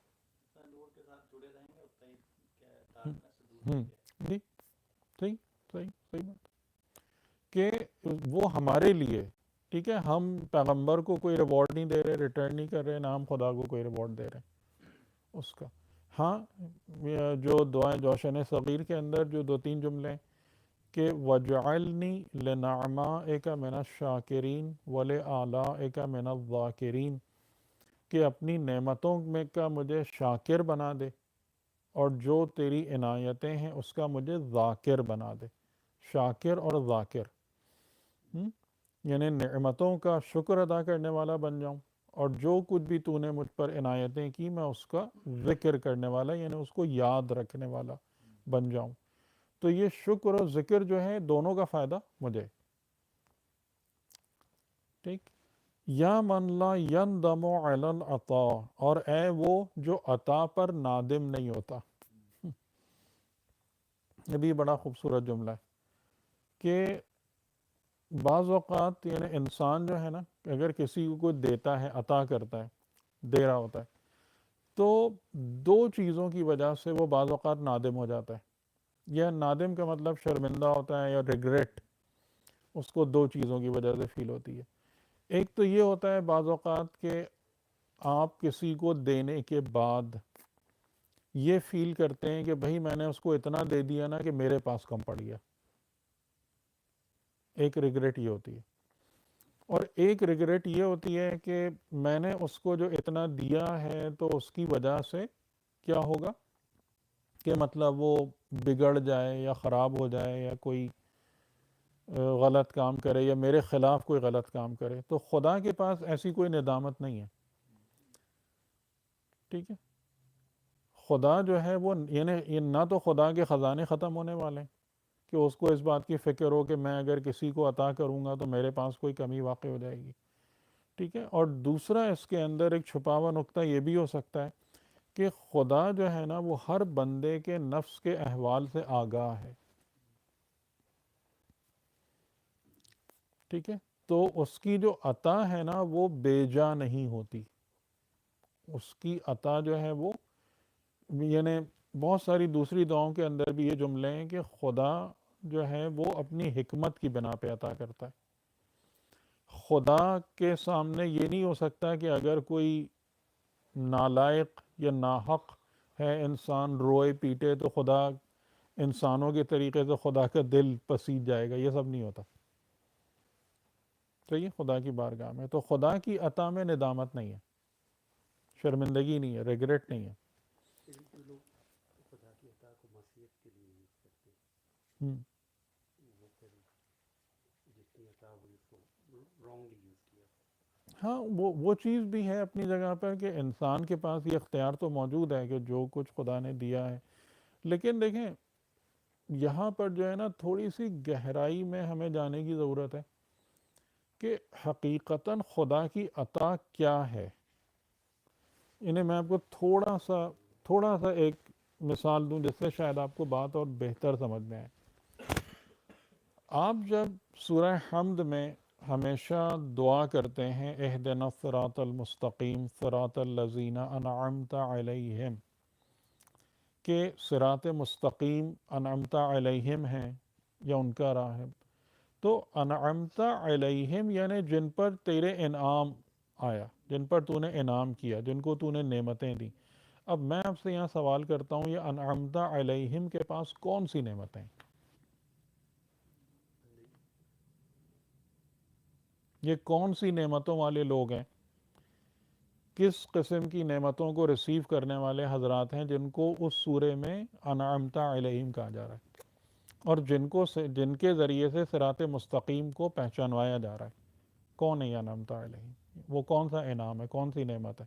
جی, صحیح بات کہ وہ ہمارے لیے ٹھیک ہے، ہم پیغمبر کو کوئی ریوارڈ نہیں دے رہے، ریٹرن نہیں کر رہے، نہ ہم خدا کو کوئی ریوارڈ دے رہے ہیں اس کا. ہاں جو دعائیں جوشن صغیر کے اندر جو 2-3 جملے ہیں کہ وَجْعَلْنِي لِنَعْمَائِكَ مِنَ الشَّاكِرِينَ وَلِآلَائِكَ مِنَ الذَّاكِرِينَ، کہ اپنی نعمتوں میں کا مجھے شاکر بنا دے، اور جو تیری عنایتیں ہیں اس کا مجھے ذاکر بنا دے. شاکر اور ذاکر، یعنی نعمتوں کا شکر ادا کرنے والا بن جاؤں، اور جو کچھ بھی تو نے مجھ پر عنایتیں کی میں اس کا ذکر کرنے والا، یعنی اس کو یاد رکھنے والا بن جاؤں. تو یہ شکر اور ذکر جو ہے دونوں کا فائدہ مجھے. ٹھیک. یا من لا یندم علی العطاء، اور اے وہ جو عطا پر نادم نہیں ہوتا. یہ بھی بڑا خوبصورت جملہ ہے کہ بعض اوقات یعنی انسان جو ہے نا، اگر کسی کو کوئی دیتا ہے، عطا کرتا ہے، دے رہا ہوتا ہے، تو 2 چیزوں کی وجہ سے وہ بعض اوقات نادم ہو جاتا ہے. یا نادم کا مطلب شرمندہ ہوتا ہے، یا ریگریٹ اس کو 2 چیزوں کی وجہ سے فیل ہوتی ہے. ایک تو یہ ہوتا ہے بعض اوقات کہ آپ کسی کو دینے کے بعد یہ فیل کرتے ہیں کہ بھئی میں نے اس کو اتنا دے دیا نا کہ میرے پاس کم پڑ گیا. ایک ریگریٹ یہ ہوتی ہے. اور ایک ریگریٹ یہ ہوتی ہے کہ میں نے اس کو جو اتنا دیا ہے تو اس کی وجہ سے کیا ہوگا کہ مطلب وہ بگڑ جائے یا خراب ہو جائے، یا کوئی غلط کام کرے، یا میرے خلاف کوئی غلط کام کرے. تو خدا کے پاس ایسی کوئی ندامت نہیں ہے. ٹھیک ہے. خدا جو ہے وہ یعنی نہ تو خدا کے خزانے ختم ہونے والے ہیں کہ اس کو اس بات کی فکر ہو کہ میں اگر کسی کو عطا کروں گا تو میرے پاس کوئی کمی واقع ہو جائے گی. ٹھیک ہے. اور دوسرا اس کے اندر ایک چھپا ہوا نقطہ یہ بھی ہو سکتا ہے کہ خدا جو ہے نا وہ ہر بندے کے نفس کے احوال سے آگاہ ہے. ٹھیک ہے. تو اس کی جو عطا ہے نا وہ بے جا نہیں ہوتی. اس کی عطا جو ہے وہ یعنی بہت ساری دوسری دعاؤں کے اندر بھی یہ جملے ہیں کہ خدا جو ہے وہ اپنی حکمت کی بنا پہ عطا کرتا ہے. خدا کے سامنے یہ نہیں ہو سکتا کہ اگر کوئی نالائق یا ناحق ہے انسان روئے پیٹے تو خدا انسانوں کے طریقے سے خدا کا دل پسیج جائے گا. یہ سب نہیں ہوتا. تو یہ خدا کی بارگاہ میں تو خدا کی عطا میں ندامت نہیں ہے، شرمندگی نہیں ہے، ریگریٹ نہیں ہے. لیکن جو لوگ خدا کی عطا کو معصیت کے لیے یوز کرتے ہیں، وہ پھر جتنی عطا ہوئی اس کو رانگلی یوز کیا. ہاں وہ چیز بھی ہے اپنی جگہ پر کہ انسان کے پاس یہ اختیار تو موجود ہے کہ جو کچھ خدا نے دیا ہے. لیکن دیکھیں یہاں پر جو ہے نا تھوڑی سی گہرائی میں ہمیں جانے کی ضرورت ہے کہ حقیقتاً خدا کی عطا کیا ہے. انہیں میں آپ کو تھوڑا سا ایک مثال دوں جس سے شاید آپ کو بات اور بہتر سمجھ میں آئے. آپ جب سورہ حمد میں ہمیشہ دعا کرتے ہیں اہدنا الصراط المستقیم صراط الذین انعمت علیہم، کہ صراط مستقیم انعمت علیہم ہیں یا ان کا راہ ہے، تو انعمت علیہم یعنی جن پر تیرے انعام آیا، جن پر تو نے انعام کیا، جن کو تو نے نعمتیں دیں. اب میں آپ سے یہاں سوال کرتا ہوں یہ انعمت علیہم کے پاس کون سی نعمتیں؟ یہ کون سی نعمتوں والے لوگ ہیں؟ کس قسم کی نعمتوں کو ریسیو کرنے والے حضرات ہیں جن کو اس سورے میں انعمت علیہم کہا جا رہا ہے، اور جن کے ذریعے سے صراط مستقیم کو پہچانوایا جا رہا ہے؟ کون ہے یہ انعمت علیہم؟ وہ کون سا انعام ہے، کون سی نعمت ہے؟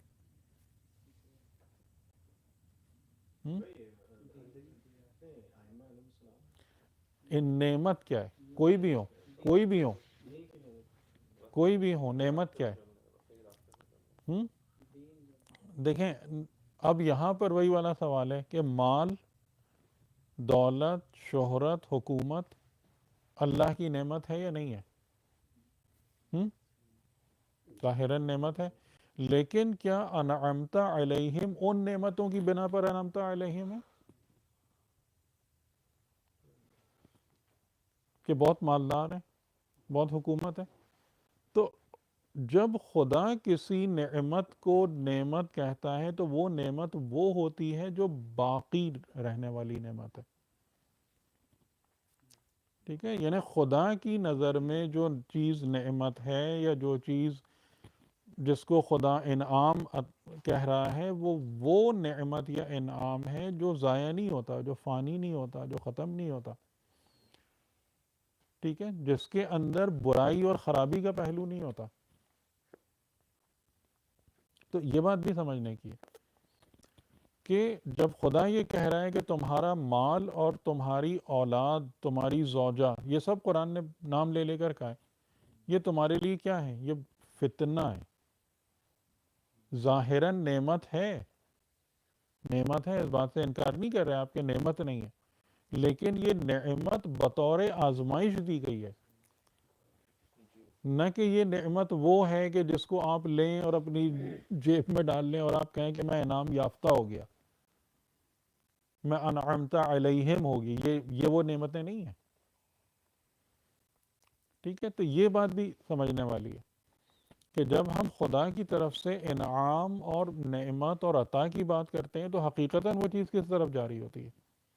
ان نعمت کیا ہے؟ کوئی بھی ہو، کوئی بھی ہو، کوئی بھی ہو، نعمت کیا ہے؟ دیکھیں اب یہاں پر وہی والا سوال ہے کہ مال، دولت، شہرت، حکومت اللہ کی نعمت ہے یا نہیں ہے؟ ظاہراً نعمت ہے، لیکن کیا انعمت علیہم ان نعمتوں کی بنا پر انعمت علیہم ہے کہ بہت مالدار ہیں، بہت حکومت ہے؟ تو جب خدا کسی نعمت کو نعمت کہتا ہے تو وہ نعمت وہ ہوتی ہے جو باقی رہنے والی نعمت ہے. ٹھیک ہے، یعنی خدا کی نظر میں جو چیز نعمت ہے یا جو چیز جس کو خدا انعام کہہ رہا ہے وہ نعمت یا انعام ہے جو ضائع نہیں ہوتا، جو فانی نہیں ہوتا، جو ختم نہیں ہوتا. ٹھیک ہے، جس کے اندر برائی اور خرابی کا پہلو نہیں ہوتا. تو یہ بات بھی سمجھنے کی ہے کہ جب خدا یہ کہہ رہا ہے کہ تمہارا مال اور تمہاری اولاد، تمہاری زوجہ، یہ سب قرآن نے نام لے لے کر کہا ہے، یہ تمہارے لیے کیا ہے؟ یہ فتنہ ہے. ظاہراً نعمت ہے، نعمت ہے، اس بات سے انکار نہیں کر رہے آپ کہ نعمت نہیں ہے، لیکن یہ نعمت بطور آزمائش دی گئی ہے، نہ کہ یہ نعمت وہ ہے کہ جس کو آپ لیں اور اپنی جیب میں ڈال لیں اور آپ کہیں کہ میں انعام یافتہ ہو گیا، میں انعمت علیہم ہوگی. یہ وہ نعمتیں نہیں ہیں. ٹھیک ہے، تو یہ بات بھی سمجھنے والی ہے کہ جب ہم خدا کی طرف سے انعام اور نعمت اور عطا کی بات کرتے ہیں تو حقیقتاً وہ چیز کس طرف جاری ہوتی ہے.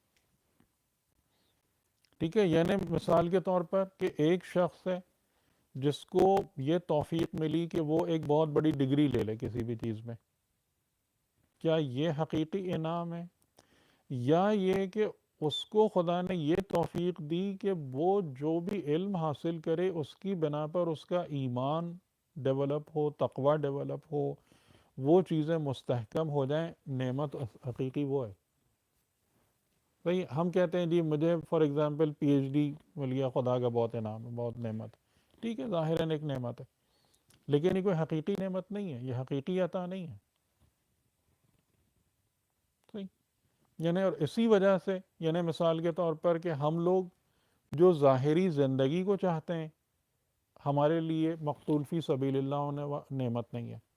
ٹھیک ہے، یعنی مثال کے طور پر کہ ایک شخص ہے جس کو یہ توفیق ملی کہ وہ ایک بہت بڑی ڈگری لے لے کسی بھی چیز میں، کیا یہ حقیقی انعام ہے؟ یا یہ کہ اس کو خدا نے یہ توفیق دی کہ وہ جو بھی علم حاصل کرے اس کی بنا پر اس کا ایمان ڈیولپ ہو، تقوی ڈیولپ ہو، وہ چیزیں مستحکم ہو جائیں، نعمت حقیقی وہ ہے. بھئی ہم کہتے ہیں جی مجھے for example P H D مل گیا، خدا کا بہت انعام ہے، بہت نعمت ہے. ٹھیک ہے، ظاہراً ایک نعمت ہے، لیکن یہ کوئی حقیقی نعمت نہیں ہے، یہ حقیقی عطا نہیں ہے. صحیح، یعنی اور اسی وجہ سے یعنی مثال کے طور پر کہ ہم لوگ جو ظاہری زندگی کو چاہتے ہیں ہمارے لیے مقتول فی سبیل اللہ ہونے نعمت نہیں ہے.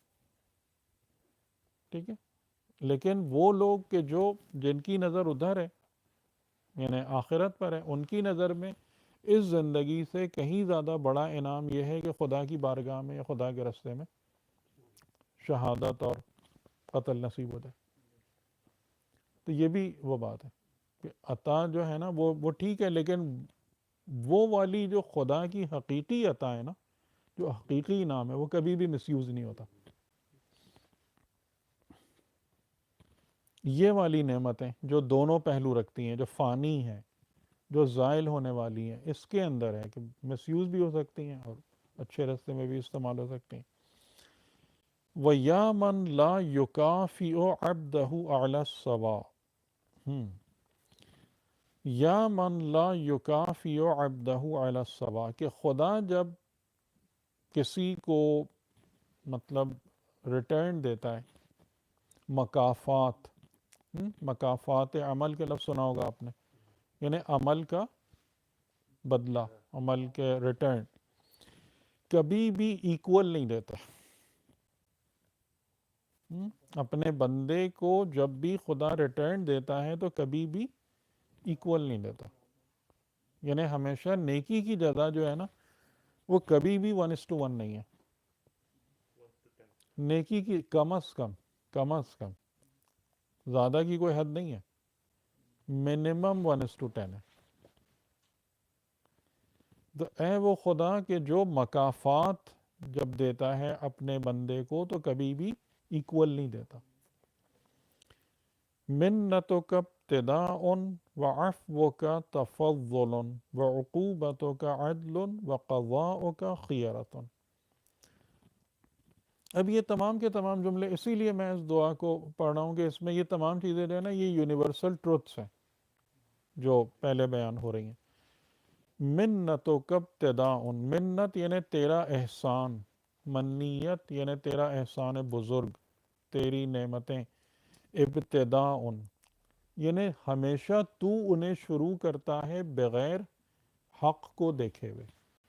ٹھیک ہے، لیکن وہ لوگ کہ جو جن کی نظر ادھر ہے یعنی آخرت پر ہے، ان کی نظر میں اس زندگی سے کہیں زیادہ بڑا انعام یہ ہے کہ خدا کی بارگاہ میں یا خدا کے رستے میں شہادت اور قتل نصیب ہو جائے. تو یہ بھی وہ بات ہے کہ عطا جو ہے نا وہ ٹھیک ہے، لیکن وہ والی جو خدا کی حقیقی عطا ہے نا، جو حقیقی انعام ہے، وہ کبھی بھی مس یوز نہیں ہوتا. یہ والی نعمتیں جو دونوں پہلو رکھتی ہیں، جو فانی ہیں، جو زائل ہونے والی ہیں، اس کے اندر ہے کہ مس یوز بھی ہو سکتی ہیں اور اچھے راستے میں بھی استعمال ہو سکتی ہیں. وَيَا مَن لَا يُكَافِئُ عَبْدَهُ عَلَى الصَّوَاءِ یا من لا یکافئ عبدہ علی الصواء، کہ خدا جب کسی کو مطلب ریٹرن دیتا ہے، مکافات، مکافات عمل کے لفظ سنا ہوگا آپ نے، یعنی عمل کا بدلہ، عمل کے ریٹرن، کبھی بھی ایکول نہیں دیتا. اپنے بندے کو جب بھی خدا ریٹرن دیتا ہے تو کبھی بھی ایکول نہیں دیتا، یعنی ہمیشہ نیکی کی جزا جو ہے نا وہ کبھی بھی 1:1 نہیں ہے. نیکی کی کم از کم زیادہ کی کوئی حد نہیں ہے، منیمم 1:10 ہے. تو اے وہ خدا کہ جو مکافات جب دیتا ہے اپنے بندے کو تو کبھی بھی ایکول نہیں دیتا. منتک ابتداء وعفوک تفضل وعقوبتک عدل وقضاؤک خیرۃ. اب یہ تمام کے تمام جملے، اسی لیے میں اس دعا کو پڑھ رہا ہوں کہ اس میں یہ تمام چیزیں جو ہے نا یہ یونیورسل ٹروتھس ہیں جو پہلے بیان ہو رہی ہیں. منتک ابتداء، منت یعنی تیرا احسان، منیت یعنی تیرا احسان بزرگ، تیری نعمتیں. ابتداء یعنی ہمیشہ تو انہیں شروع کرتا ہے بغیر حق کو دیکھے ہوئے.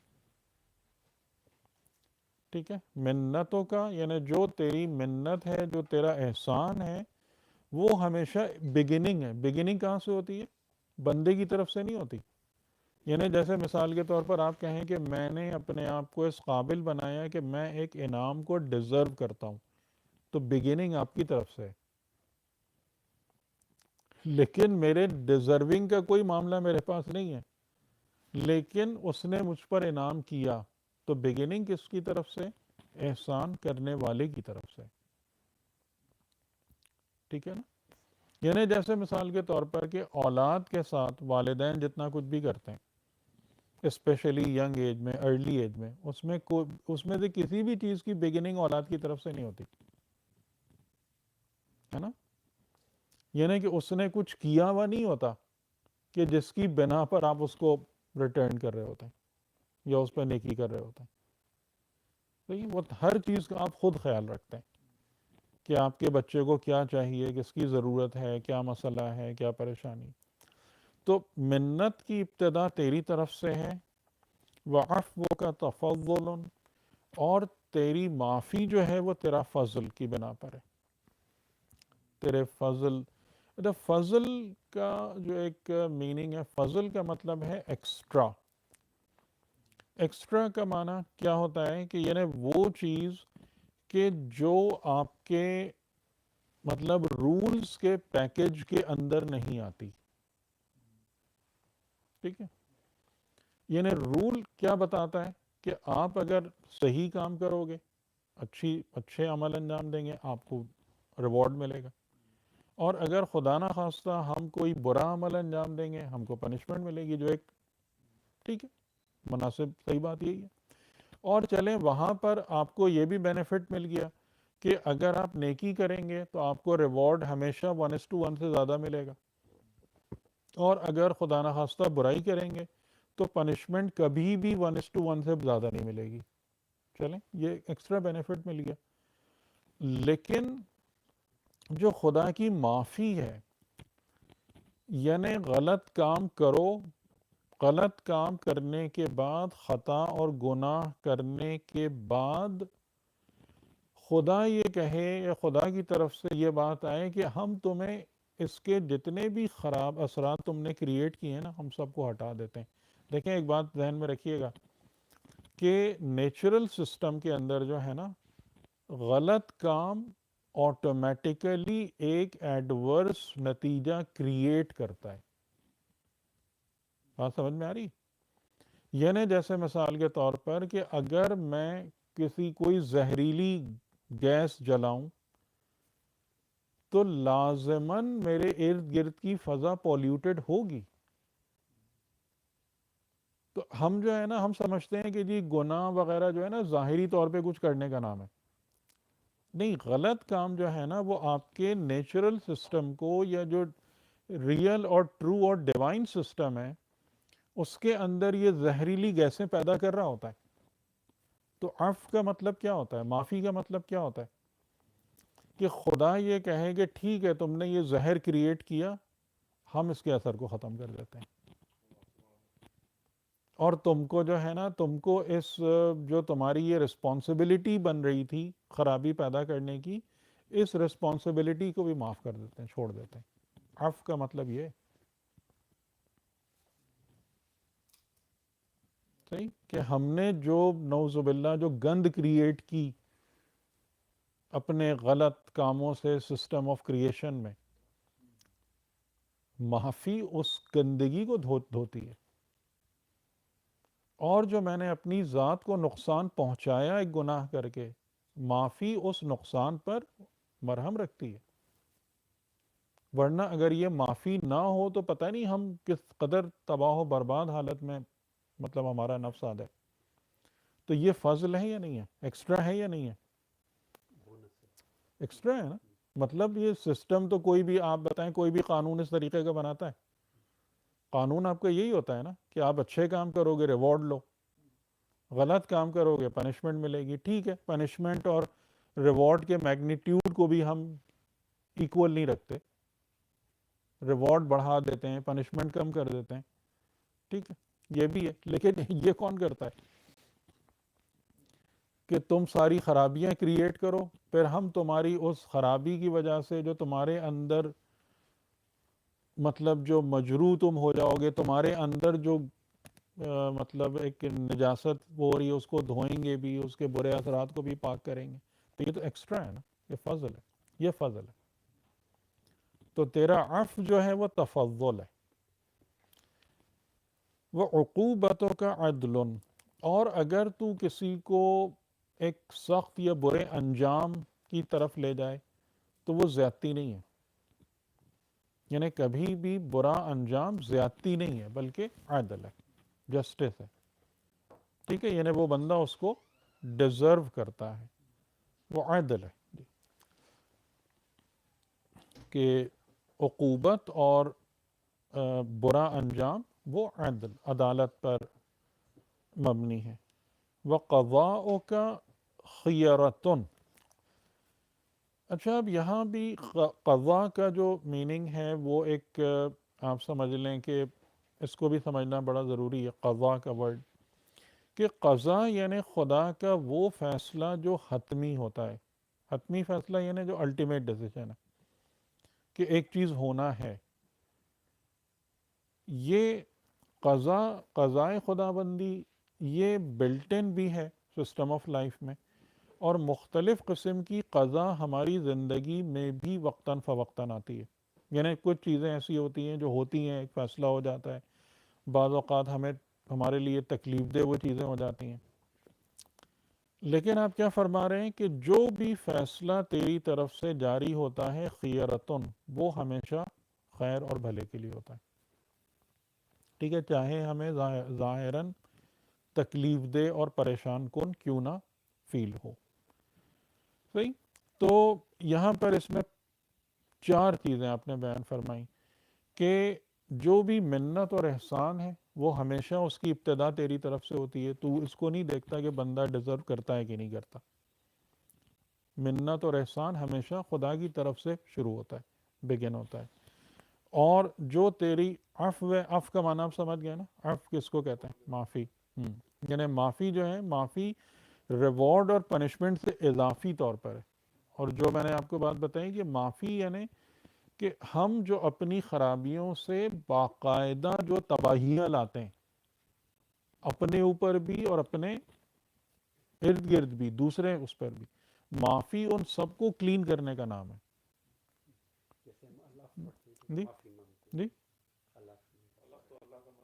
ٹھیک ہے، منتوں کا یعنی جو تیری منت ہے، جو تیرا احسان ہے، وہ ہمیشہ بگننگ ہے. بگننگ کہاں سے ہوتی ہے؟ بندے کی طرف سے نہیں ہوتی، یعنی جیسے مثال کے طور پر آپ کہیں کہ میں نے اپنے آپ کو اس قابل بنایا کہ میں ایک انعام کو ڈیزرو کرتا ہوں، تو بگننگ آپ کی طرف سے ہے، لیکن میرے ڈیزرونگ کا کوئی معاملہ میرے پاس نہیں ہے، لیکن اس نے مجھ پر انعام کیا، تو بگننگ کس کی طرف سے؟ احسان کرنے والے کی طرف سے، ٹھیک ہے نا؟ یعنی جیسے مثال کے طور پر کہ اولاد کے ساتھ والدین جتنا کچھ بھی کرتے ہیں، اسپیشلی ینگ ایج میں، ارلی ایج میں، اس میں سے کسی بھی چیز کی بگننگ اولاد کی طرف سے نہیں ہوتی، ہے نا؟ یعنی کہ اس نے کچھ کیا ہوا نہیں ہوتا کہ جس کی بنا پر آپ اس کو ریٹرن کر رہے ہوتے ہیں یا اس پہ نیکی کر رہے ہوتے ہیں، وہ ہر چیز کا آپ خود خیال رکھتے ہیں کہ آپ کے بچے کو کیا چاہیے، کس کی ضرورت ہے، کیا مسئلہ ہے، کیا پریشانی۔ تو منت کی ابتدا تیری طرف سے ہے، وعفو کا تفضل، اور تیری معافی جو ہے وہ تیرا فضل کی بنا پر ہے، تیرے فضل۔ فضل کا جو ایک میننگ ہے، فضل کا مطلب ہے ایکسٹرا۔ ایکسٹرا کا معنی کیا ہوتا ہے کہ یعنی وہ چیز کہ جو آپ کے مطلب رولز کے پیکج کے اندر نہیں آتی، ٹھیک ہے؟ یعنی رول کیا بتاتا ہے کہ آپ اگر صحیح کام کرو گے، اچھے عمل انجام دیں گے، آپ کو ریوارڈ ملے گا، اور اگر خدا نہ خواستہ ہم کوئی برا عمل انجام دیں گے، ہم کو پنشمنٹ ملے گی، جو ایک ٹھیک ہے مناسب صحیح بات یہی ہے۔ اور چلیں وہاں پر آپ کو یہ بھی بینیفٹ مل گیا کہ اگر آپ نیکی کریں گے تو آپ کو ریوارڈ ہمیشہ 1:1 سے زیادہ ملے گا، اور اگر خدا نہ خواستہ برائی کریں گے تو پنشمنٹ کبھی بھی 1:1 سے زیادہ نہیں ملے گی۔ چلیں یہ ایکسٹرا بینیفٹ مل گیا۔ لیکن جو خدا کی معافی ہے، یعنی غلط کام کرو، غلط کام کرنے کے بعد، خطا اور گناہ کرنے کے بعد خدا یہ کہے یا خدا کی طرف سے یہ بات آئے کہ ہم تمہیں اس کے جتنے بھی خراب اثرات تم نے کریٹ کیے ہیں نا، ہم سب کو ہٹا دیتے ہیں۔ دیکھیں ایک بات ذہن میں رکھیے گا کہ نیچرل سسٹم کے اندر جو ہے نا، غلط کام آٹومیٹیکلی ایک ایڈورس نتیجہ کریٹ کرتا ہے۔ بات سمجھ میں آ رہی؟ یعنی جیسے مثال کے طور پر کہ اگر میں کوئی زہریلی گیس جلاؤں تو لازماً میرے ارد گرد کی فضا پولیوٹڈ ہوگی۔ تو ہم جو ہے نا، ہم سمجھتے ہیں کہ جی گناہ وغیرہ جو ہے نا ظاہری طور پہ کچھ کرنے کا نام ہے، نہیں، غلط کام جو ہے نا وہ آپ کے نیچرل سسٹم کو، یا جو ریئل اور ٹرو اور ڈیوائن سسٹم ہے، اس کے اندر یہ زہریلی گیسیں پیدا کر رہا ہوتا ہے۔ تو عفو کا مطلب کیا ہوتا ہے، معافی کا مطلب کیا ہوتا ہے؟ کہ خدا یہ کہے کہ ٹھیک ہے تم نے یہ زہر کریٹ کیا، ہم اس کے اثر کو ختم کر دیتے ہیں، اور تم کو جو ہے نا، تم کو اس جو تمہاری یہ رسپانسبلٹی بن رہی تھی خرابی پیدا کرنے کی، اس رسپانسبلٹی کو بھی معاف کر دیتے ہیں، چھوڑ دیتے ہیں۔ عفو کا مطلب یہ صحیح کہ ہم نے جو نعوذ باللہ جو گند کریٹ کی اپنے غلط کاموں سے سسٹم آف کریشن میں، معافی اس گندگی کو دھوتی ہے، اور جو میں نے اپنی ذات کو نقصان پہنچایا ایک گناہ کر کے، معافی اس نقصان پر مرہم رکھتی ہے۔ ورنہ اگر یہ معافی نہ ہو تو پتہ نہیں ہم کس قدر تباہ و برباد حالت میں مطلب ہمارا نفس آ جائے۔ تو یہ فضل ہے یا نہیں ہے، ایکسٹرا ہے یا نہیں ہے؟ ایکسٹرا ہے نا، مطلب یہ سسٹم تو کوئی بھی آپ بتائیں، کوئی بھی قانون اس طریقے کا بناتا ہے؟ قانون آپ کا یہی ہوتا ہے نا کہ آپ اچھے کام کرو گے ریوارڈ لو، غلط کام کرو گے پنشمنٹ ملے گی۔ ٹھیک ہے، پنشمنٹ اور ریوارڈ کے میگنیٹیوڈ کو بھی ہم ایکول نہیں رکھتے، ریوارڈ بڑھا دیتے ہیں، پنشمنٹ کم کر دیتے ہیں، ٹھیک ہے، یہ بھی ہے۔ لیکن یہ کون کرتا ہے کہ تم ساری خرابیاں کریٹ کرو، پھر ہم تمہاری اس خرابی کی وجہ سے جو تمہارے اندر مطلب جو مجروح تم ہو جاؤ گے، تمہارے اندر جو مطلب ایک نجاست وہ ہو رہی ہے اس کو دھوئیں گے بھی، اس کے برے اثرات کو بھی پاک کریں گے، تو یہ تو ایکسٹرا ہے نا، یہ فضل ہے، یہ فضل ہے. تو تیرا عفو جو ہے وہ تفضل ہے. وہ عقوبتوں کا عدل، اور اگر تو کسی کو ایک سخت یا برے انجام کی طرف لے جائے تو وہ زیادتی نہیں ہے، یعنی کبھی بھی برا انجام زیادتی نہیں ہے بلکہ عدل ہے، جسٹس ہے. ٹھیک ہے، یعنی وہ بندہ اس کو ڈیزرو کرتا ہے، وہ عدل ہے. کہ عقوبت اور برا انجام وہ عدل، عدالت پر مبنی ہے. وَقَضَاؤُكَ خِيَرَةٌ. اچھا، اب یہاں بھی قضاء کا جو میننگ ہے وہ ایک آپ سمجھ لیں کہ اس کو بھی سمجھنا بڑا ضروری ہے. قضاء کا ورڈ کہ قضاء یعنی خدا کا وہ فیصلہ جو حتمی ہوتا ہے. حتمی فیصلہ یعنی جو الٹیمیٹ ڈیسیجن ہے کہ ایک چیز ہونا ہے. یہ قضاء خدا بندی یہ بلٹ ان بھی ہے سسٹم آف لائف میں، اور مختلف قسم کی قضاء ہماری زندگی میں بھی وقتاً فوقتاً آتی ہے. یعنی کچھ چیزیں ایسی ہوتی ہیں جو ہوتی ہیں، ایک فیصلہ ہو جاتا ہے، بعض اوقات ہمارے لیے تکلیف دہ وہ چیزیں ہو جاتی ہیں. لیکن آپ کیا فرما رہے ہیں کہ جو بھی فیصلہ تیری طرف سے جاری ہوتا ہے خیرتن، وہ ہمیشہ خیر اور بھلے کے لیے ہوتا ہے. ٹھیک ہے، چاہے ہمیں ظاہراً تکلیف دہ اور پریشان کن کیوں نہ فیل ہو. صحیح. تو یہاں پر اس میں 4 چیزیں آپ نے بیان فرمائی کہ جو بھی منت اور احسان ہے وہ ہمیشہ اس کی ابتدا تیری طرف سے ہوتی ہے. تو اس کو نہیں دیکھتا کہ بندہ ڈیزرو کرتا ہے کہ نہیں کرتا. منت اور احسان ہمیشہ خدا کی طرف سے شروع ہوتا ہے، بگن ہوتا ہے. اور جو تیری عفو کا معنی آپ سمجھ گئے نا، عفو کس کو کہتے ہیں؟ معافی. یعنی معافی جو ہے، معافی ریوارڈ اور پنشمنٹ سے اضافی طور پر ہے. اور جو میں نے آپ کو بات بتائی کہ معافی یعنی کہ ہم جو اپنی خرابیوں سے باقاعدہ جو تباہیاں لاتے ہیں اپنے اوپر بھی اور اپنے ارد گرد بھی، دوسرے اس پر بھی، معافی ان سب کو کلین کرنے کا نام ہے. جیسے ہم اللہ سے پڑھتے ہیں کہ جی معافی مانگتے ہیں جی اللہ سے.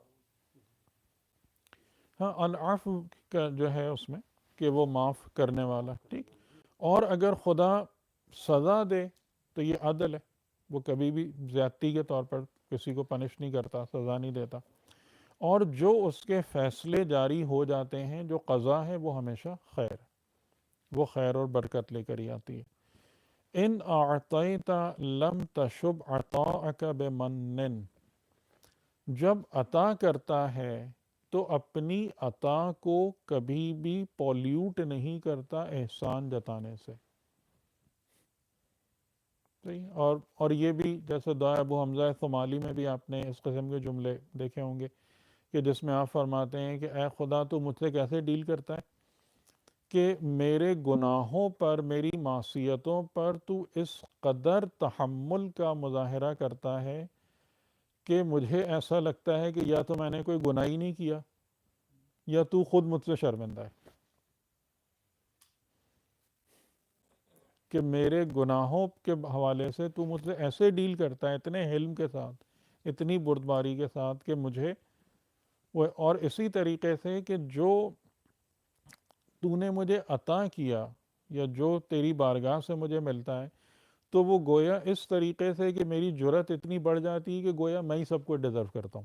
ہاں، العفو کا جو ہے اس میں کہ وہ معاف کرنے والا. ٹھیک. اور اگر خدا سزا دے تو یہ عدل ہے، وہ کبھی بھی زیادتی کے طور پر کسی کو پنش نہیں کرتا، سزا نہیں دیتا. اور جو اس کے فیصلے جاری ہو جاتے ہیں، جو قضا ہے، وہ ہمیشہ خیر ہے، وہ خیر اور برکت لے کر ہی آتی ہے. ان اعطیت لم تشب عطاءک بمنن. جب عطا کرتا ہے تو اپنی عطا کو کبھی بھی پولیوٹ نہیں کرتا احسان جتانے سے. صحیح. اور یہ بھی جیسے دعا ابو حمزہ صومالی میں بھی آپ نے اس قسم کے جملے دیکھے ہوں گے کہ جس میں آپ فرماتے ہیں کہ اے خدا تو مجھ سے کیسے ڈیل کرتا ہے کہ میرے گناہوں پر، میری معصیتوں پر تو اس قدر تحمل کا مظاہرہ کرتا ہے کہ مجھے ایسا لگتا ہے کہ یا تو میں نے کوئی گناہ ہی نہیں کیا یا تو خود مجھ سے شرمندہ ہے. کہ میرے گناہوں کے حوالے سے تو مجھ سے ایسے ڈیل کرتا ہے، اتنے حلم کے ساتھ، اتنی بردباری کے ساتھ کہ مجھے اور اسی طریقے سے کہ جو تو نے مجھے عطا کیا یا جو تیری بارگاہ سے مجھے ملتا ہے تو وہ گویا اس طریقے سے کہ میری جرت اتنی بڑھ جاتی ہے کہ گویا میں ہی سب کو ڈیزرو کرتا ہوں.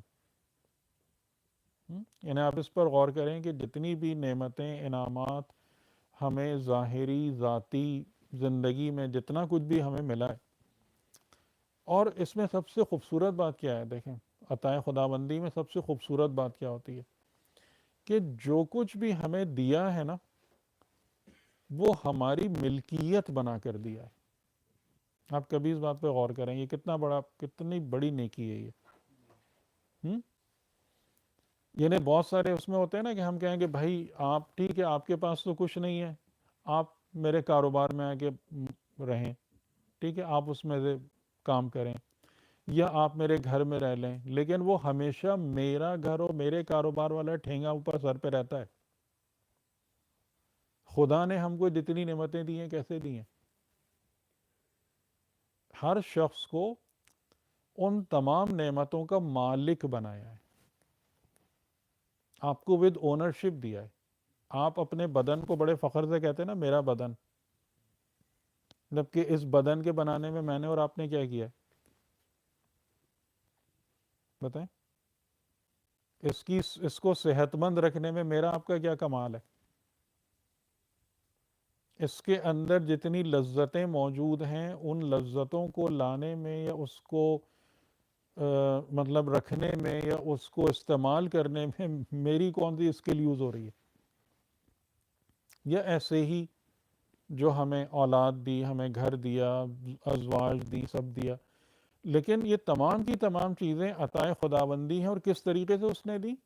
یعنی آپ اس پر غور کریں کہ جتنی بھی نعمتیں، انعامات ہمیں ظاہری ذاتی زندگی میں جتنا کچھ بھی ہمیں ملا ہے، اور اس میں سب سے خوبصورت بات کیا ہے؟ دیکھیں، عطائے خدا بندی میں سب سے خوبصورت بات کیا ہوتی ہے کہ جو کچھ بھی ہمیں دیا ہے نا وہ ہماری ملکیت بنا کر دیا ہے. آپ کبھی اس بات پہ غور کریں، یہ کتنی بڑی نیکی ہے یہ. یعنی بہت سارے اس میں ہوتے ہیں نا کہ ہم کہیں کہ بھائی آپ ٹھیک ہے، آپ کے پاس تو کچھ نہیں ہے، آپ میرے کاروبار میں آ کے رہیں، ٹھیک ہے، آپ اس میں سے کام کریں، یا آپ میرے گھر میں رہ لیں، لیکن وہ ہمیشہ میرا گھر اور میرے کاروبار والا ٹھینگا اوپر سر پہ رہتا ہے۔ خدا نے ہم کو جتنی نعمتیں دی ہیں کیسے دی ہیں؟ ہر شخص کو ان تمام نعمتوں کا مالک بنایا ہے، آپ کو ود اونرشپ دیا ہے۔ آپ اپنے بدن کو بڑے فخر سے کہتے ہیں نا میرا بدن، جبکہ اس بدن کے بنانے میں نے اور آپ نے کیا کیا ہے؟ بتائیں، اس کو صحت مند رکھنے میں میرا آپ کا کیا کمال ہے؟ اس کے اندر جتنی لذتیں موجود ہیں ان لذتوں کو لانے میں یا اس کو مطلب رکھنے میں یا اس کو استعمال کرنے میں میری کون سی اسکل یوز ہو رہی ہے؟ یا ایسے ہی جو ہمیں اولاد دی، ہمیں گھر دیا، ازواج دی، سب دیا، لیکن یہ تمام کی تمام چیزیں عطائے خداوندی ہیں، اور کس طریقے سے اس نے دی؟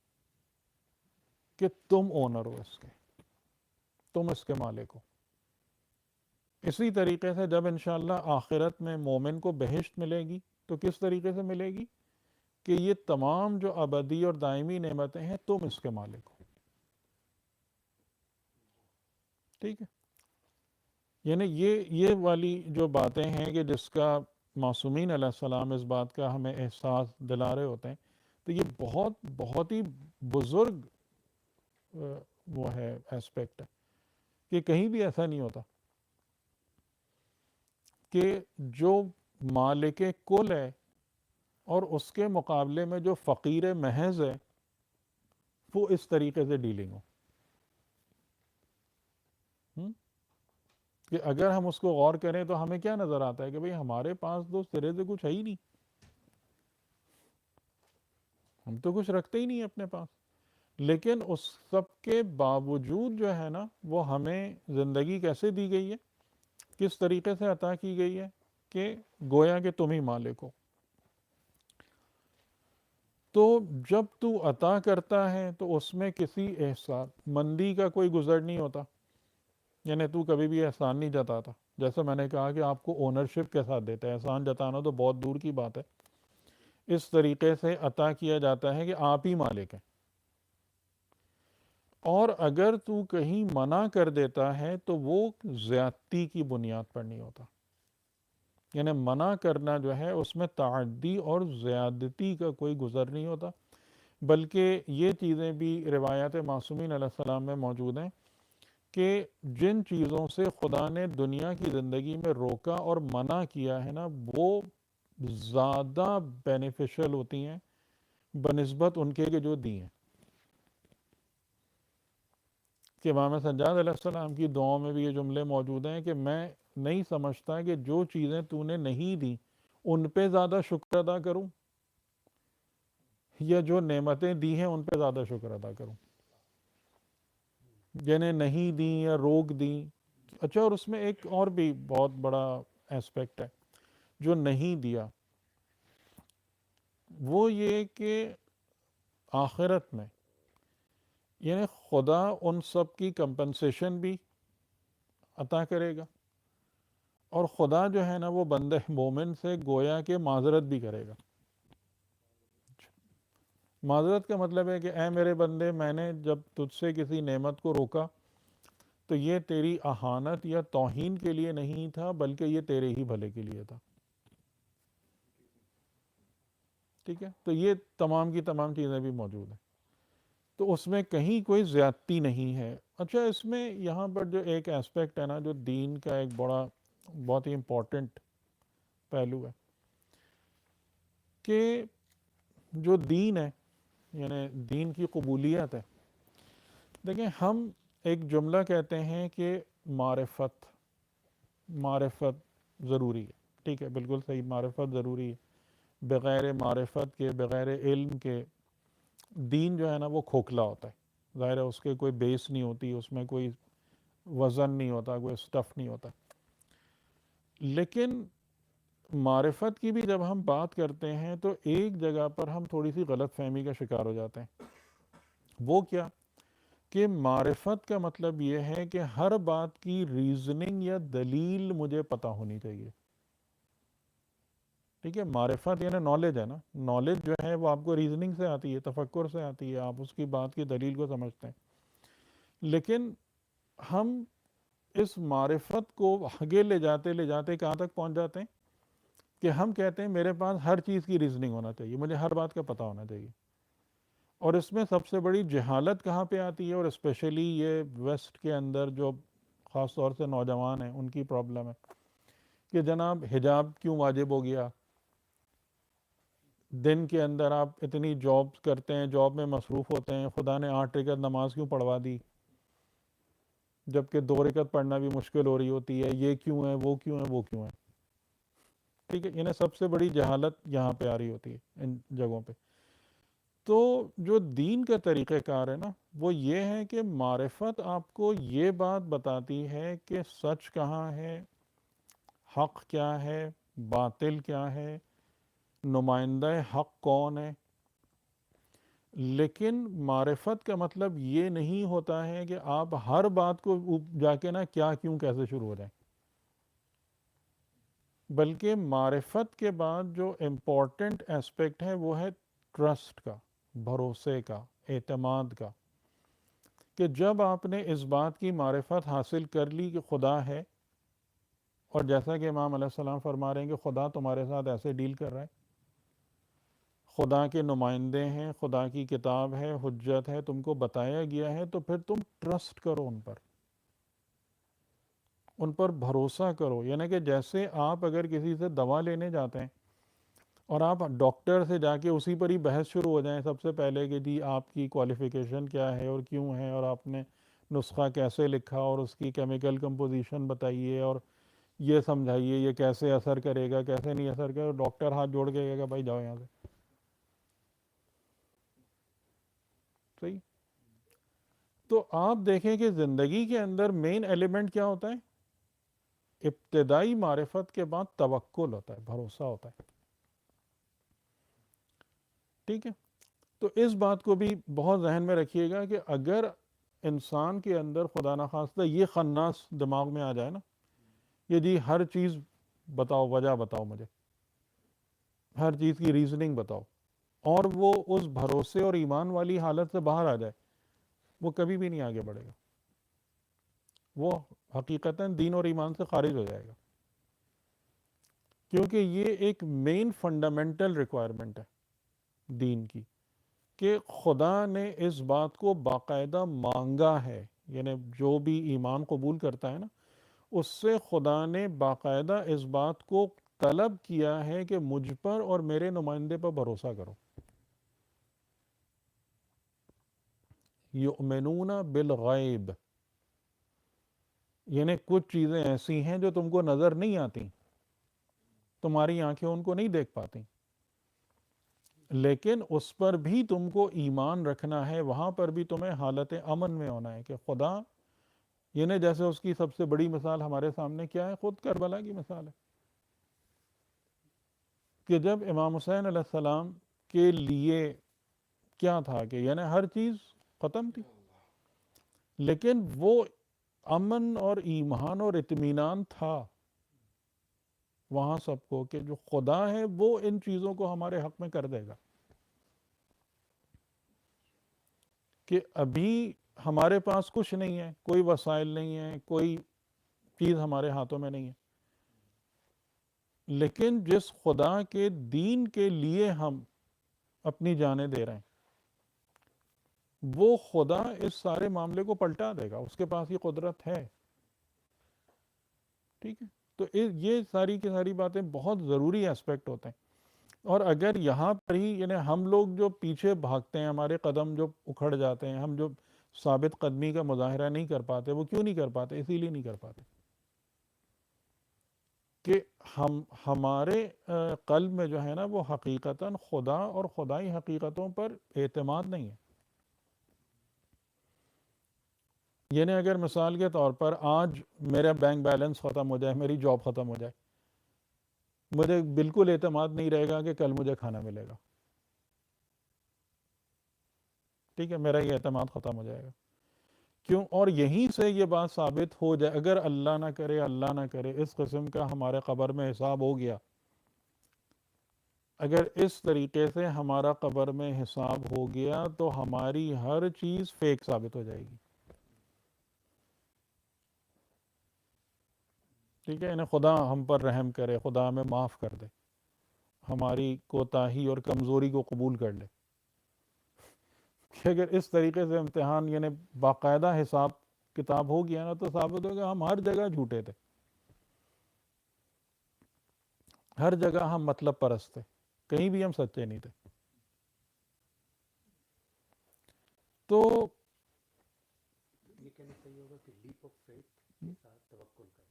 کہ تم اونر ہو اس کے، تم اس کے مالک ہو۔ اسی طریقے سے جب انشاءاللہ آخرت میں مومن کو بہشت ملے گی تو کس طریقے سے ملے گی؟ کہ یہ تمام جو ابدی اور دائمی نعمتیں ہیں تم اس کے مالک ہو۔ ٹھیک ہے، یعنی یہ والی جو باتیں ہیں کہ جس کا معصومین علیہ السلام اس بات کا ہمیں احساس دلا رہے ہوتے ہیں، تو یہ بہت ہی بزرگ وہ ہے ایسپیکٹ ہے کہ کہیں بھی ایسا نہیں ہوتا کہ جو مالک کل ہے اور اس کے مقابلے میں جو فقیر محض ہے وہ اس طریقے سے ڈیلنگ ہو۔ کہ اگر ہم اس کو غور کریں تو ہمیں کیا نظر آتا ہے کہ بھئی ہمارے پاس تو سرے سے کچھ ہے ہی نہیں، ہم تو کچھ رکھتے ہی نہیں اپنے پاس، لیکن اس سب کے باوجود جو ہے نا وہ ہمیں زندگی کیسے دی گئی ہے، کس طریقے سے عطا کی گئی ہے کہ گویا کہ تم ہی مالک ہو۔ تو جب تو عطا کرتا ہے تو اس میں کسی احسان مندی کا کوئی گزر نہیں ہوتا، یعنی تو کبھی بھی احسان نہیں جتاتا۔ جیسے میں نے کہا کہ آپ کو اونرشپ کے ساتھ دیتا ہے، احسان جتانا تو بہت دور کی بات ہے۔ اس طریقے سے عطا کیا جاتا ہے کہ آپ ہی مالک ہیں، اور اگر تو کہیں منع کر دیتا ہے تو وہ زیادتی کی بنیاد پر نہیں ہوتا، یعنی منع کرنا جو ہے اس میں تعدی اور زیادتی کا کوئی گزر نہیں ہوتا، بلکہ یہ چیزیں بھی روایات معصومین علیہ السلام میں موجود ہیں کہ جن چیزوں سے خدا نے دنیا کی زندگی میں روکا اور منع کیا ہے نا وہ زیادہ بینیفیشل ہوتی ہیں بنسبت ان کے جو دی ہیں۔ کہ امام سجاد علیہ السلام کی دعاؤں میں بھی یہ جملے موجود ہیں کہ میں نہیں سمجھتا کہ جو چیزیں تو نے نہیں دی ان پہ زیادہ شکر ادا کروں یا جو نعمتیں دی ہیں ان پہ زیادہ شکر ادا کروں، جنہیں نہیں دیں یا روک دیں۔ اچھا، اور اس میں ایک اور بھی بہت بڑا ایسپیکٹ ہے جو نہیں دیا، وہ یہ کہ آخرت میں یعنی خدا ان سب کی کمپنسیشن بھی عطا کرے گا، اور خدا جو ہے نا وہ بندہ مومن سے گویا کہ معذرت بھی کرے گا۔ معذرت کا مطلب ہے کہ اے میرے بندے، میں نے جب تجھ سے کسی نعمت کو روکا تو یہ تیری اہانت یا توہین کے لیے نہیں تھا، بلکہ یہ تیرے ہی بھلے کے لیے تھا۔ ٹھیک ہے، تو یہ تمام کی تمام چیزیں بھی موجود ہیں، تو اس میں کہیں کوئی زیادتی نہیں ہے۔ اچھا، اس میں یہاں پر جو ایک ایسپیکٹ ہے نا جو دین کا ایک بہت ہی امپورٹنٹ پہلو ہے کہ جو دین ہے یعنی دین کی قبولیت ہے۔ دیکھیں، ہم ایک جملہ کہتے ہیں کہ معرفت ضروری ہے، ٹھیک ہے، بالکل صحیح، معرفت ضروری ہے۔ بغیر معرفت کے، بغیر علم کے دین جو ہے نا وہ کھوکھلا ہوتا ہے، ظاہر ہے اس کے کوئی بیس نہیں ہوتی، اس میں کوئی وزن نہیں ہوتا، کوئی سٹف نہیں ہوتا۔ لیکن معرفت کی بھی جب ہم بات کرتے ہیں تو ایک جگہ پر ہم تھوڑی سی غلط فہمی کا شکار ہو جاتے ہیں۔ وہ کیا کہ معرفت کا مطلب یہ ہے کہ ہر بات کی ریزننگ یا دلیل مجھے پتہ ہونی چاہیے۔ ٹھیک ہے، معرفت یعنی نالج ہے نا، نالج جو ہے وہ آپ کو ریزننگ سے آتی ہے، تفکر سے آتی ہے، آپ اس کی بات کی دلیل کو سمجھتے ہیں. لیکن ہم اس معرفت کو آگے لے جاتے کہاں تک پہنچ جاتے ہیں کہ ہم کہتے ہیں میرے پاس ہر چیز کی ریزننگ ہونا چاہیے، مجھے ہر بات کا پتہ ہونا چاہیے. اور اس میں سب سے بڑی جہالت کہاں پہ آتی ہے، اور اسپیشلی یہ ویسٹ کے اندر جو خاص طور سے نوجوان ہیں ان کی پرابلم ہے کہ جناب حجاب کیوں واجب ہو گیا، دن کے اندر آپ اتنی جاب کرتے ہیں، جاب میں مصروف ہوتے ہیں، خدا نے 8 رکعت نماز کیوں پڑھوا دی جبکہ 2 رکعت پڑھنا بھی مشکل ہو رہی ہوتی ہے، یہ کیوں ہے، وہ کیوں ہے، وہ کیوں ہے. ٹھیک ہے، انہیں سب سے بڑی جہالت یہاں پہ آ رہی ہوتی ہے ان جگہوں پہ. تو جو دین کا طریقہ کار ہے نا وہ یہ ہے کہ معرفت آپ کو یہ بات بتاتی ہے کہ سچ کہاں ہے، حق کیا ہے، باطل کیا ہے، نمائندہ حق کون ہے. لیکن معرفت کا مطلب یہ نہیں ہوتا ہے کہ آپ ہر بات کو جا کے نا کیا کیوں کیسے شروع ہو جائیں، بلکہ معرفت کے بعد جو امپورٹنٹ اسپیکٹ ہے وہ ہے ٹرسٹ کا، بھروسے کا، اعتماد کا. کہ جب آپ نے اس بات کی معرفت حاصل کر لی کہ خدا ہے، اور جیسا کہ امام علیہ السلام فرما رہے ہیں کہ خدا تمہارے ساتھ ایسے ڈیل کر رہا ہے، خدا کے نمائندے ہیں، خدا کی کتاب ہے، حجت ہے، تم کو بتایا گیا ہے، تو پھر تم ٹرسٹ کرو ان پر بھروسہ کرو. یعنی کہ جیسے آپ اگر کسی سے دوا لینے جاتے ہیں اور آپ ڈاکٹر سے جا کے اسی پر ہی بحث شروع ہو جائیں سب سے پہلے کہ جی آپ کی کوالیفیکیشن کیا ہے اور کیوں ہے، اور آپ نے نسخہ کیسے لکھا اور اس کی کیمیکل کمپوزیشن بتائیے اور یہ سمجھائیے یہ کیسے اثر کرے گا، کیسے نہیں اثر کرے گا، ڈاکٹر ہاتھ جوڑ کے کہے گا بھائی جاؤ یہاں سے. صحیح. تو آپ دیکھیں کہ زندگی کے اندر مین ایلیمنٹ کیا ہوتا ہے، ابتدائی معرفت کے بعد توکل ہوتا ہے، بھروسہ ہوتا ہے. ٹھیک ہے، تو اس بات کو بھی بہت ذہن میں رکھیے گا کہ اگر انسان کے اندر خدا نخواستہ یہ خناس دماغ میں آ جائے نا، یہ جی ہر چیز بتاؤ، وجہ بتاؤ مجھے، ہر چیز کی ریزننگ بتاؤ، اور وہ اس بھروسے اور ایمان والی حالت سے باہر آ جائے، وہ کبھی بھی نہیں آگے بڑھے گا، وہ حقیقتاً دین اور ایمان سے خارج ہو جائے گا. کیونکہ یہ ایک مین فنڈامنٹل ریکوائرمنٹ ہے دین کی کہ خدا نے اس بات کو باقاعدہ مانگا ہے. یعنی جو بھی ایمان قبول کرتا ہے نا اس سے خدا نے باقاعدہ اس بات کو طلب کیا ہے کہ مجھ پر اور میرے نمائندے پر بھروسہ کرو. یؤمنون بالغیب، یعنی کچھ چیزیں ایسی ہیں جو تم کو نظر نہیں آتی، تمہاری آنکھیں ان کو نہیں دیکھ پاتی، لیکن اس پر بھی تم کو ایمان رکھنا ہے، وہاں پر بھی تمہیں حالت امن میں ہونا ہے کہ خدا، یعنی جیسے اس کی سب سے بڑی مثال ہمارے سامنے کیا ہے، خود کربلا کی مثال ہے کہ جب امام حسین علیہ السلام کے لیے کیا تھا کہ یعنی ہر چیز ختم تھی، لیکن وہ امن اور ایمان اور اطمینان تھا وہاں سب کو کہ جو خدا ہے وہ ان چیزوں کو ہمارے حق میں کر دے گا، کہ ابھی ہمارے پاس کچھ نہیں ہے، کوئی وسائل نہیں ہے، کوئی چیز ہمارے ہاتھوں میں نہیں ہے، لیکن جس خدا کے دین کے لیے ہم اپنی جانیں دے رہے ہیں وہ خدا اس سارے معاملے کو پلٹا دے گا، اس کے پاس یہ قدرت ہے. ٹھیک ہے، تو یہ ساری کی ساری باتیں بہت ضروری اسپیکٹ ہوتے ہیں. اور اگر یہاں پر ہی یعنی ہم لوگ جو پیچھے بھاگتے ہیں، ہمارے قدم جو اکھڑ جاتے ہیں، ہم جو ثابت قدمی کا مظاہرہ نہیں کر پاتے، وہ کیوں نہیں کر پاتے؟ اسی لیے نہیں کر پاتے کہ ہمارے قلب میں جو ہے نا وہ حقیقتاً خدا اور خدائی حقیقتوں پر اعتماد نہیں ہے. یعنی اگر مثال کے طور پر آج میرا بینک بیلنس ختم ہو جائے، میری جاب ختم ہو جائے، مجھے بالکل اعتماد نہیں رہے گا کہ کل مجھے کھانا ملے گا. ٹھیک ہے، میرا یہ اعتماد ختم ہو جائے گا. کیوں؟ اور یہیں سے یہ بات ثابت ہو جائے، اگر اللہ نہ کرے اس قسم کا ہمارے قبر میں حساب ہو گیا اگر اس طریقے سے ہمارا قبر میں حساب ہو گیا تو ہماری ہر چیز فیک ثابت ہو جائے گی. ٹھیک ہے، انہیں خدا ہم پر رحم کرے، خدا ہمیں معاف کر دے، ہماری کوتاہی اور کمزوری کو قبول کر لے. کہ اگر اس طریقے سے امتحان یعنی باقاعدہ حساب کتاب ہو گیا نا تو ثابت ہوگا ہم ہر جگہ جھوٹے تھے، ہر جگہ ہم مطلب پرست تھے، کہیں بھی ہم سچے نہیں تھے. تو یہ کہنا صحیح ہوگا کہ لیپ آف فیتھ کے ساتھ توکل کریں.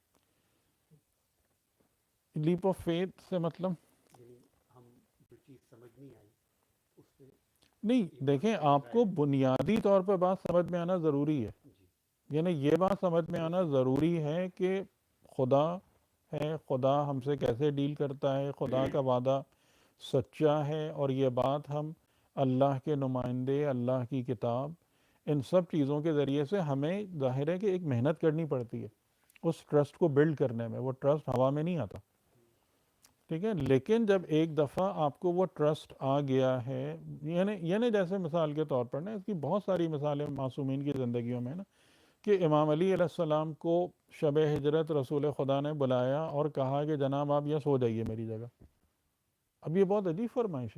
لیپ آف فیتھ سے مطلب یعنی ہم جو چیز سمجھ نہیں آئی اس پہ نہیں، دیکھیں آپ کو بنیادی طور پہ بات سمجھ میں آنا ضروری ہے. جی یعنی یہ بات سمجھ میں آنا ضروری ہے کہ خدا ہے، خدا ہم سے کیسے ڈیل کرتا ہے، خدا کا وعدہ سچا ہے، اور یہ بات ہم اللہ کے نمائندے، اللہ کی کتاب، ان سب چیزوں کے ذریعے سے ہمیں ظاہر ہے کہ ایک محنت کرنی پڑتی ہے اس ٹرسٹ کو بلڈ کرنے میں. وہ ٹرسٹ ہوا میں نہیں آتا، ٹھیک ہے. لیکن جب ایک دفعہ آپ کو وہ ٹرسٹ آ گیا ہے، یعنی جیسے مثال کے طور پر نا، اس کی بہت ساری مثالیں معصومین کی زندگیوں میں نا، کہ امام علی علیہ السلام کو شب ہجرت رسول خدا نے بلایا اور کہا کہ جناب آپ یہ سو جائیے میری جگہ. اب یہ بہت عجیب فرمائش ہے،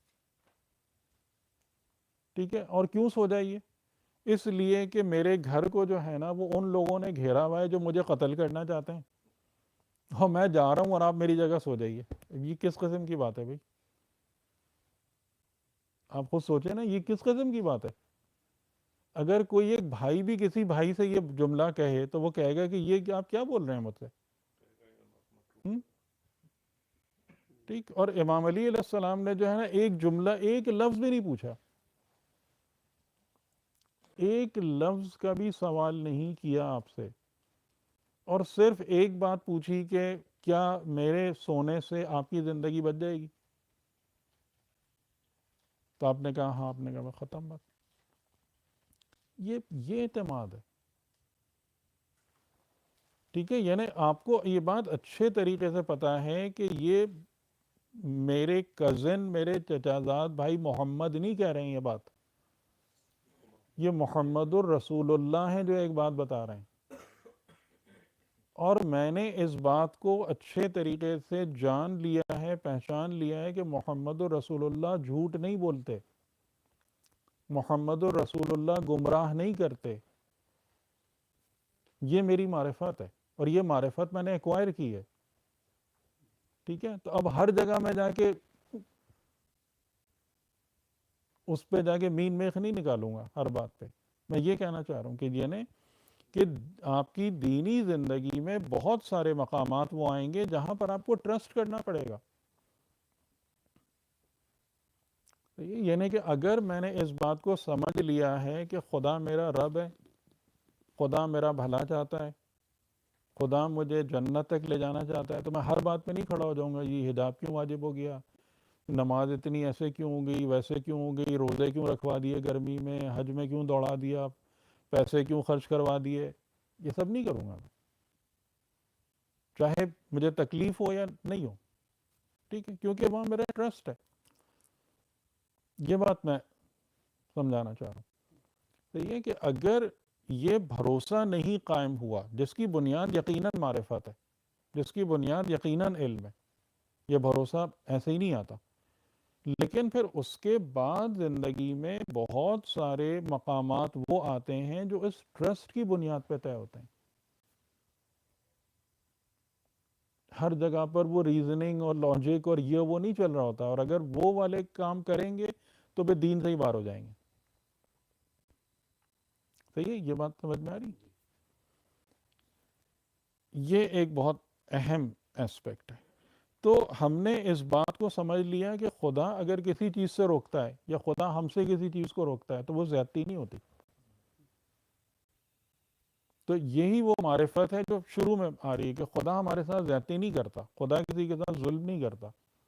ٹھیک ہے. اور کیوں سو جائیے؟ اس لیے کہ میرے گھر کو جو ہے نا وہ ان لوگوں نے گھیرا ہوا ہے جو مجھے قتل کرنا چاہتے ہیں، اور میں جا رہا ہوں اور آپ میری جگہ سو جائیے. یہ کس قسم کی بات ہے بھائی؟ آپ خود سوچیں نا، یہ کس قسم کی بات ہے؟ اگر کوئی ایک بھائی بھی کسی بھائی سے یہ جملہ کہے تو وہ کہے گا کہ یہ آپ کیا بول رہے ہیں مجھ سے. ٹھیک. اور امام علی علیہ السلام نے جو ہے نا ایک جملہ، ایک لفظ بھی نہیں پوچھا، ایک لفظ کا بھی سوال نہیں کیا آپ سے، اور صرف ایک بات پوچھی کہ کیا میرے سونے سے آپ کی زندگی بچ جائے گی؟ تو آپ نے کہا ہاں. آپ نے کہا ختم بات. یہ اعتماد ہے، ٹھیک ہے. یعنی آپ کو یہ بات اچھے طریقے سے پتا ہے کہ یہ میرے کزن، میرے چچا زاد بھائی محمد نہیں کہہ رہے ہیں یہ بات، یہ محمد الرسول اللہ ہیں جو ایک بات بتا رہے ہیں. اور میں نے اس بات کو اچھے طریقے سے جان لیا ہے، پہچان لیا ہے کہ محمد الرسول اللہ جھوٹ نہیں بولتے، محمد الرسول اللہ گمراہ نہیں کرتے. یہ میری معرفت ہے، اور یہ معرفت میں نے ایکوائر کی ہے، ٹھیک ہے. تو اب ہر جگہ میں جا کے اس پہ جا کے مین میخ نہیں نکالوں گا ہر بات پہ. میں یہ کہنا چاہ رہا ہوں کہ یعنی کہ آپ کی دینی زندگی میں بہت سارے مقامات وہ آئیں گے جہاں پر آپ کو ٹرسٹ کرنا پڑے گا. یعنی کہ اگر میں نے اس بات کو سمجھ لیا ہے کہ خدا میرا رب ہے، خدا میرا بھلا چاہتا ہے، خدا مجھے جنت تک لے جانا چاہتا ہے، تو میں ہر بات پہ نہیں کھڑا ہو جاؤں گا یہ حجاب کیوں واجب ہو گیا، نماز اتنی ایسے کیوں ہو گئی، ویسے کیوں ہو گئی، روزے کیوں رکھوا دیے گرمی میں، حج میں کیوں دوڑا دیا، پیسے کیوں خرچ کروا دیے. یہ سب نہیں کروں گا میں، چاہے مجھے تکلیف ہو یا نہیں ہو، ٹھیک ہے. کیونکہ وہاں میرا ٹرسٹ ہے. یہ بات میں سمجھانا چاہ رہا ہوں. تو یہ کہ اگر یہ بھروسہ نہیں قائم ہوا، جس کی بنیاد یقیناً معرفت ہے، جس کی بنیاد یقیناً علم ہے، یہ بھروسہ ایسے ہی نہیں آتا. لیکن پھر اس کے بعد زندگی میں بہت سارے مقامات وہ آتے ہیں جو اس ٹرسٹ کی بنیاد پہ طے ہوتے ہیں. ہر جگہ پر وہ ریزننگ اور لاجک اور یہ وہ نہیں چل رہا ہوتا، اور اگر وہ والے کام کریں گے تو پھر دین سے ہی باہر ہو جائیں گے. صحیح ہے، یہ بات سمجھ میں آ رہی؟ یہ ایک بہت اہم ایسپیکٹ ہے. تو ہم نے اس بات کو سمجھ لیا کہ خدا اگر کسی چیز سے روکتا ہے یا خدا ہم سے کسی چیز کو روکتا ہے تو وہ زیادتی نہیں ہوتی. تو یہی وہ معرفت ہے جو شروع میں آ رہی ہے کہ خدا ہمارے ساتھ زیادتی نہیں کرتا، خدا کسی کے ساتھ ظلم نہیں کرتا.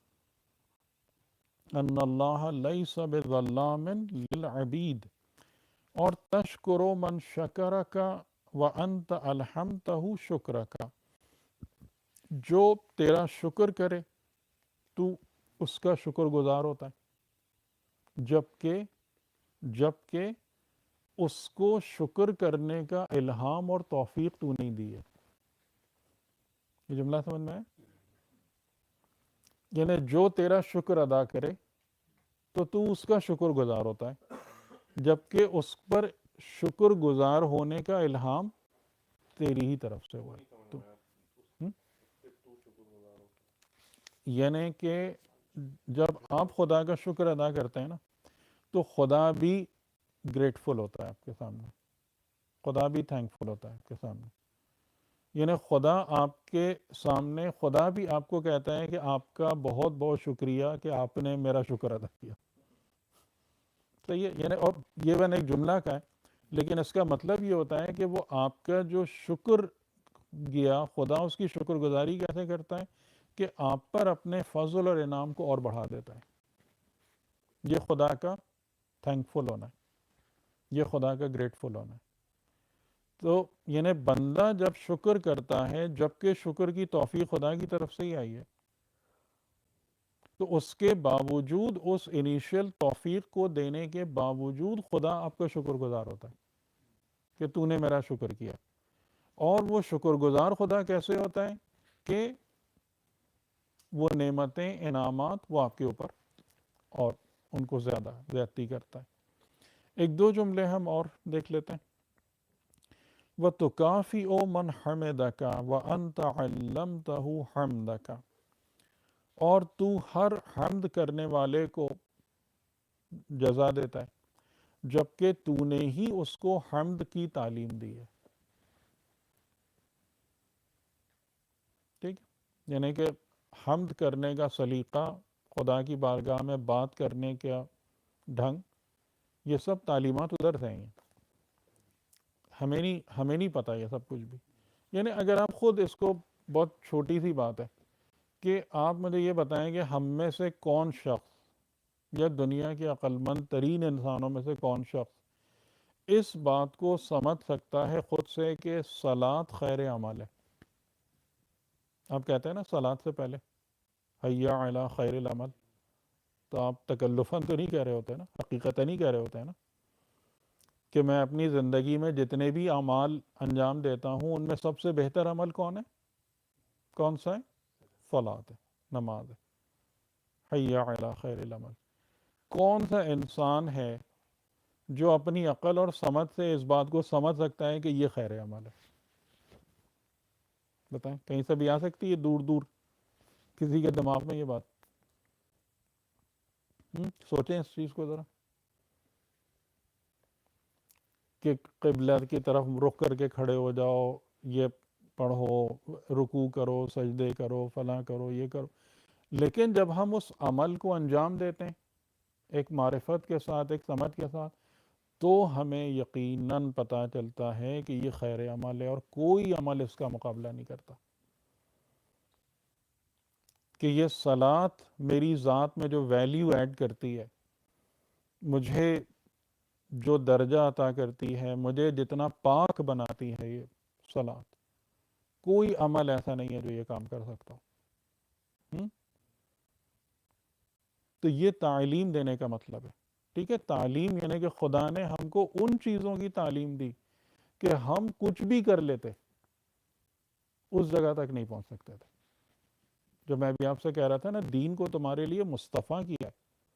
ان اللہ لیس بظلام للعبید، اور تشکر من شکرک وانت الحمتہ شکرک، جو تیرا شکر کرے، تو اس کا شکر گزار ہوتا ہے، جبکہ اس کو شکر کرنے کا الہام اور توفیق تو نہیں دی ہے۔ یہ جملہ سمجھ میں ہے؟ یعنی جو تیرا شکر ادا کرے تو اس کا شکر گزار ہوتا ہے، جبکہ اس پر شکر گزار ہونے کا الہام تیری ہی طرف سے ہوا ہے۔ یعنی کہ جب آپ خدا کا شکر ادا کرتے ہیں نا تو خدا بھی گریٹفل ہوتا ہے آپ کے سامنے، خدا بھی تھینکفل ہوتا ہے آپ کے سامنے۔ یعنی خدا آپ کے سامنے، خدا بھی آپ کو کہتا ہے کہ آپ کا بہت بہت شکریہ کہ آپ نے میرا شکر ادا کیا۔ صحیح ہے؟ یعنی اور یہ میں نے ایک جملہ کا ہے، لیکن اس کا مطلب یہ ہوتا ہے کہ وہ آپ کا جو شکر گیا، خدا اس کی شکر گزاری کیسے کرتا ہے کہ آپ پر اپنے فضل اور انعام کو اور بڑھا دیتا ہے۔ یہ خدا کا تھینکفل ہونا ہے، یہ خدا کا گریٹفل ہونا ہے۔ تو یعنی بندہ جب شکر کرتا ہے، جبکہ شکر کی توفیق خدا کی طرف سے ہی آئی ہے، تو اس کے باوجود، اس انیشیل توفیق کو دینے کے باوجود خدا آپ کا شکر گزار ہوتا ہے کہ تو نے میرا شکر کیا۔ اور وہ شکر گزار خدا کیسے ہوتا ہے کہ وہ نعمتیں، انعامات وہ آپ کے اوپر اور ان کو زیادتی کرتا ہے۔ ایک دو جملے ہم اور دیکھ لیتے ہیں۔ وَتُكَافِئُ مَنْ حَمِدَكَ وَأَنْتَ عَلَّمْتَهُ حَمْدَكَ، اور تو ہر حمد کرنے والے کو جزا دیتا ہے جبکہ تو نے ہی اس کو حمد کی تعلیم دی ہے۔ ٹھیک، یعنی کہ حمد کرنے کا سلیقہ، خدا کی بارگاہ میں بات کرنے کا ڈھنگ، یہ سب تعلیمات ادھر سے ہیں، ہمیں نہیں پتہ یہ سب کچھ بھی۔ یعنی اگر آپ خود اس کو، بہت چھوٹی سی بات ہے کہ آپ مجھے یہ بتائیں کہ ہم میں سے کون شخص یا دنیا کے عقل مند ترین انسانوں میں سے کون شخص اس بات کو سمجھ سکتا ہے خود سے کہ صلاۃ خیر عمل ہے۔ آپ کہتے ہیں نا صلاۃ سے پہلے حیا علی خیر العمل، تو آپ تکلفاً تو نہیں کہہ رہے ہوتے نا، حقیقتاً نہیں کہہ رہے ہوتے ہیں نا کہ میں اپنی زندگی میں جتنے بھی اعمال انجام دیتا ہوں ان میں سب سے بہتر عمل کون ہے؟ کون سا ہے؟ صلاۃ ہے، نماز ہے، حی علی خیر العمل۔ کون سا انسان ہے جو اپنی عقل اور سمجھ سے اس بات کو سمجھ سکتا ہے کہ یہ خیر عمل ہے؟ بتائیں، کہیں سے بھی آ سکتی ہے دور دور کسی کے دماغ میں یہ بات؟ سوچیں اس چیز کو ذرا کہ قبلہ کی طرف رخ کر کے کھڑے ہو جاؤ، یہ پڑھو، رکوع کرو، سجدے کرو، فلاں کرو، یہ کرو، لیکن جب ہم اس عمل کو انجام دیتے ہیں ایک معرفت کے ساتھ، ایک سمجھ کے ساتھ، تو ہمیں یقیناً پتہ چلتا ہے کہ یہ خیر عمل ہے اور کوئی عمل اس کا مقابلہ نہیں کرتا۔ کہ یہ صلاۃ میری ذات میں جو ویلیو ایڈ کرتی ہے، مجھے جو درجہ عطا کرتی ہے، مجھے جتنا پاک بناتی ہے یہ صلاۃ، کوئی عمل ایسا نہیں ہے جو یہ کام کر سکتا ہو۔ تو یہ تعلیم دینے کا مطلب ہے، ٹھیک ہے؟ تعلیم یعنی کہ خدا نے ہم کو ان چیزوں کی تعلیم دی کہ ہم کچھ بھی کر لیتے اس جگہ تک نہیں پہنچ سکتے تھے۔ جو میں بھی آپ سے کہہ رہا تھا نا، دین کو تمہارے لیے مصطفیٰ کیا ہے۔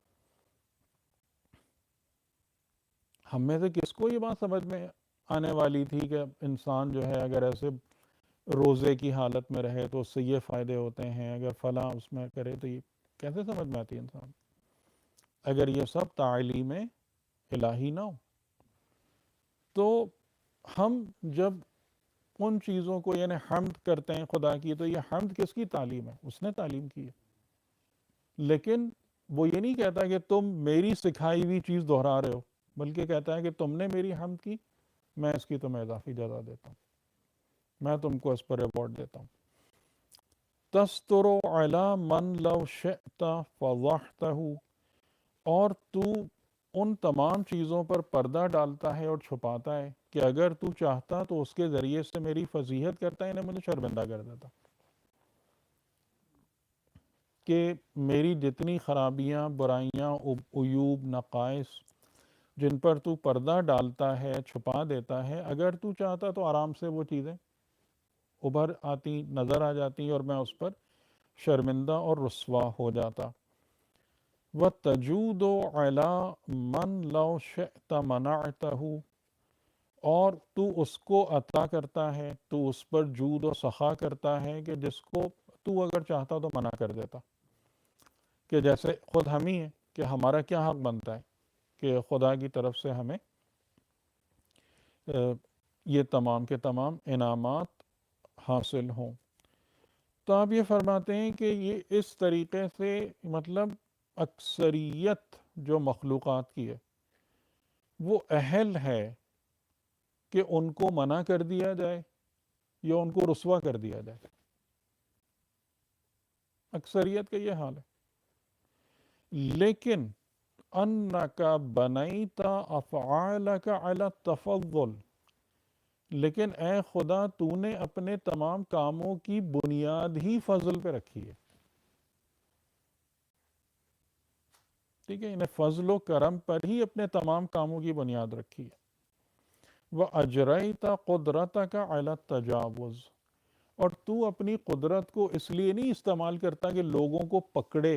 ہم میں سے کس کو یہ بات سمجھ میں آنے والی تھی کہ انسان جو ہے اگر ایسے روزے کی حالت میں رہے تو اس سے یہ فائدے ہوتے ہیں، اگر فلاں اس میں کرے تو یہ کیسے سمجھ میں آتی ہے انسان؟ اگر یہ سب تعلیم الہی نہ ہو تو ہم جب ان چیزوں کو یعنی حمد کرتے ہیں خدا کی، تو یہ حمد کس کی تعلیم ہے؟ اس نے تعلیم کی ہے۔ لیکن وہ یہ نہیں کہتا کہ تم میری سکھائی ہوئی چیز دہرا رہے ہو، بلکہ کہتا ہے کہ تم نے میری حمد کی، میں اس کی تمہیں اضافی جزا دیتا ہوں، میں تم کو اس پر ایوارڈ دیتا ہوں۔ تستر علی من لو شئت فضحتہ، اور تو ان تمام چیزوں پر پردہ ڈالتا ہے اور چھپاتا ہے کہ اگر تو چاہتا تو اس کے ذریعے سے میری فضیحت کرتا ہے، انہیں مجھے شرمندہ کر دیتا۔ کہ میری جتنی خرابیاں، برائیاں، عیوب، نقائص جن پر تو پردہ ڈالتا ہے، چھپا دیتا ہے، اگر تو چاہتا تو آرام سے وہ چیزیں ابھر آتی، نظر آ جاتی، اور میں اس پر شرمندہ اور رسوا ہو جاتا۔ وَتَجُودُ عَلَى مَنْ لَوْ شِئْتَ مَنَعْتَهُ، اور تو اس کو عطا کرتا ہے، تو اس پر جود و سخا کرتا ہے کہ جس کو تو اگر چاہتا تو منع کر دیتا۔ کہ جیسے خود ہم ہی ہیں کہ ہمارا کیا حق بنتا ہے کہ خدا کی طرف سے ہمیں یہ تمام کے تمام انعامات حاصل ہوں۔ تو آپ یہ فرماتے ہیں کہ یہ اس طریقے سے مطلب اکثریت جو مخلوقات کی ہے وہ اہل ہے کہ ان کو منع کر دیا جائے یا ان کو رسوا کر دیا جائے۔ اکثریت کا یہ حال ہے۔ لیکن انکا بنیتا افعالک علی التفضل، لیکن اے خدا تو نے اپنے تمام کاموں کی بنیاد ہی فضل پہ رکھی ہے۔ ٹھیک ہے، انہیں فضل و کرم پر ہی اپنے تمام کاموں کی بنیاد رکھی ہے۔ وَأَجْرَيْتَ قُدْرَتَكَ عَلَى التَّجَاوُزِ، اور تو اپنی قدرت کو اس لیے نہیں استعمال کرتا کہ لوگوں کو پکڑے،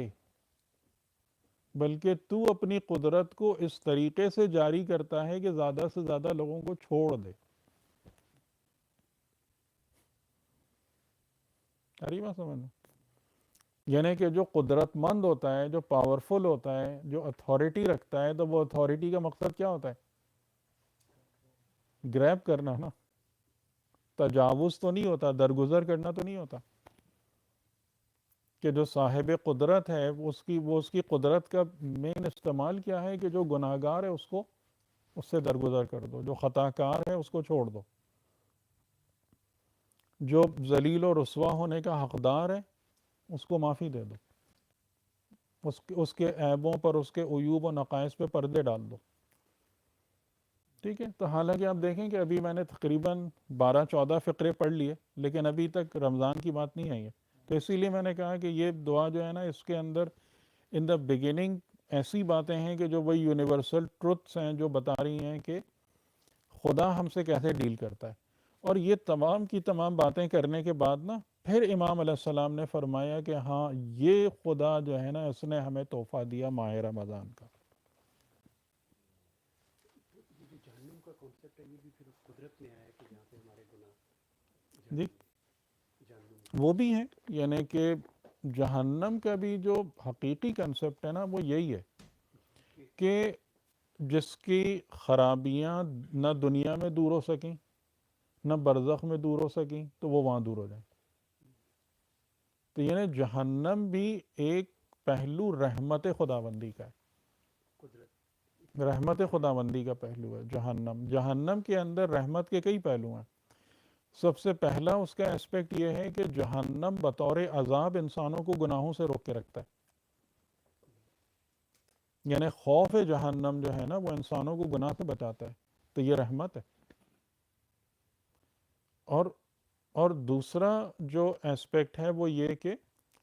بلکہ تو اپنی قدرت کو اس طریقے سے جاری کرتا ہے کہ زیادہ سے زیادہ لوگوں کو چھوڑ دے۔ قریبا سمجھنا، یعنی کہ جو قدرت مند ہوتا ہے، جو پاورفل ہوتا ہے، جو اتھارٹی رکھتا ہے، تو وہ اتھارٹی کا مقصد کیا ہوتا ہے؟ گریب کرنا نا، تجاوز تو نہیں ہوتا، درگزر کرنا تو نہیں ہوتا۔ کہ جو صاحب قدرت ہے وہ اس کی قدرت کا مین استعمال کیا ہے کہ جو گناہ گار ہے اس سے درگزر کر دو، جو خطا کار ہے اس کو چھوڑ دو، جو ذلیل و رسوا ہونے کا حقدار ہے اس کو معافی دے دو، اس کے عیبوں پر، اس کے عیوب و نقائص پہ پردے ڈال دو۔ ٹھیک ہے، تو حالانکہ آپ دیکھیں کہ ابھی میں نے تقریباً 12-14 فقرے پڑھ لیے، لیکن ابھی تک رمضان کی بات نہیں آئی ہے، تو اسی لیے میں نے کہا کہ یہ دعا جو ہے نا، اس کے اندر ان دا بگننگ ایسی باتیں ہیں کہ جو وہی یونیورسل ٹروتھس ہیں جو بتا رہی ہیں کہ خدا ہم سے کیسے ڈیل کرتا ہے۔ اور یہ تمام کی تمام باتیں کرنے کے بعد نا پھر امام علیہ السلام نے فرمایا کہ ہاں یہ خدا جو ہے نا اس نے ہمیں تحفہ دیا ماہ رمضان کا۔ یہ جو جہنم کا کانسیپٹ ہے یہ بھی پھر اس قدرت میں آیا ہے کہ جہاں پہ ہمارے گناہ جی جہنم وہ بھی ہیں، یعنی کہ جہنم کا بھی جو حقیقی کنسپٹ ہے نا وہ یہی ہے کہ جس کی خرابیاں نہ دنیا میں دور ہو سکیں نہ برزخ میں دور ہو سکیں تو وہ وہاں دور ہو جائیں۔ تو یعنی جہنم بھی ایک پہلو رحمت خداوندی کا ہے، قدرت رحمت خداوندی کا پہلو ہے جہنم کے اندر رحمت کے کئی پہلو ہیں۔ سب سے پہلا اس کا اسپیکٹ یہ ہے کہ جہنم بطور عذاب انسانوں کو گناہوں سے روک کے رکھتا ہے، یعنی خوف جہنم جو ہے نا وہ انسانوں کو گناہ سے بچاتا ہے، تو یہ رحمت ہے۔ اور دوسرا جو اسپیکٹ ہے وہ یہ کہ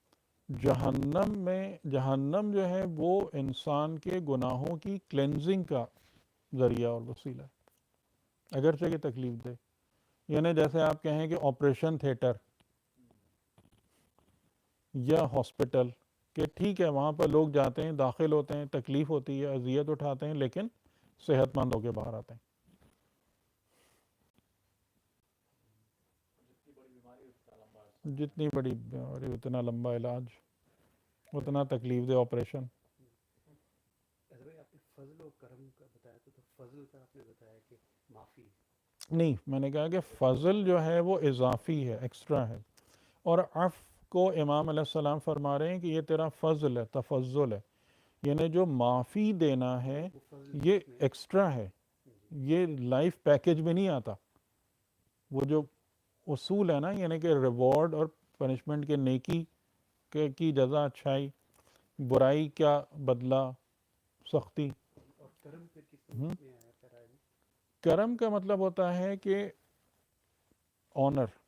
جہنم جو ہے وہ انسان کے گناہوں کی کلینزنگ کا ذریعہ اور وسیلہ ہے، اگرچہ کہ تکلیف دے۔ یعنی جیسے آپ کہیں کہ آپریشن تھیٹر یا ہاسپٹل، کہ ٹھیک ہے وہاں پر لوگ جاتے ہیں، داخل ہوتے ہیں، تکلیف ہوتی ہے، اذیت اٹھاتے ہیں، لیکن صحت مند ہو کے باہر آتے ہیں۔ جتنی بڑی بیماری اتنا لمبا علاج، اتنا تکلیف دہ آپریشن۔ آپ نے فضل و کرم کا بتایا تو فضل کا آپ نے بتایا کہ معافی نہیں، میں نے کہا کہ فضل جو ہے وہ اضافی ہے، ایکسٹرا ہے، اور عفو کو امام علیہ السلام فرما رہے ہیں کہ یہ تیرا فضل ہے، تفضل ہے، یعنی جو معافی دینا ہے وہ فضل یہ اس میں ایکسٹرا ہے، یہ لائف پیکج میں نہیں آتا۔ وہ جو اصول ہے نا، یعنی کہ ریوارڈ اور پنشمنٹ کے نیکی کی جزا اچھائی، برائی کیا بدلہ سختی۔ اور کرم پھر کس میں آیا کرائے میں؟ کرم کا مطلب ہوتا ہے کہ آنر،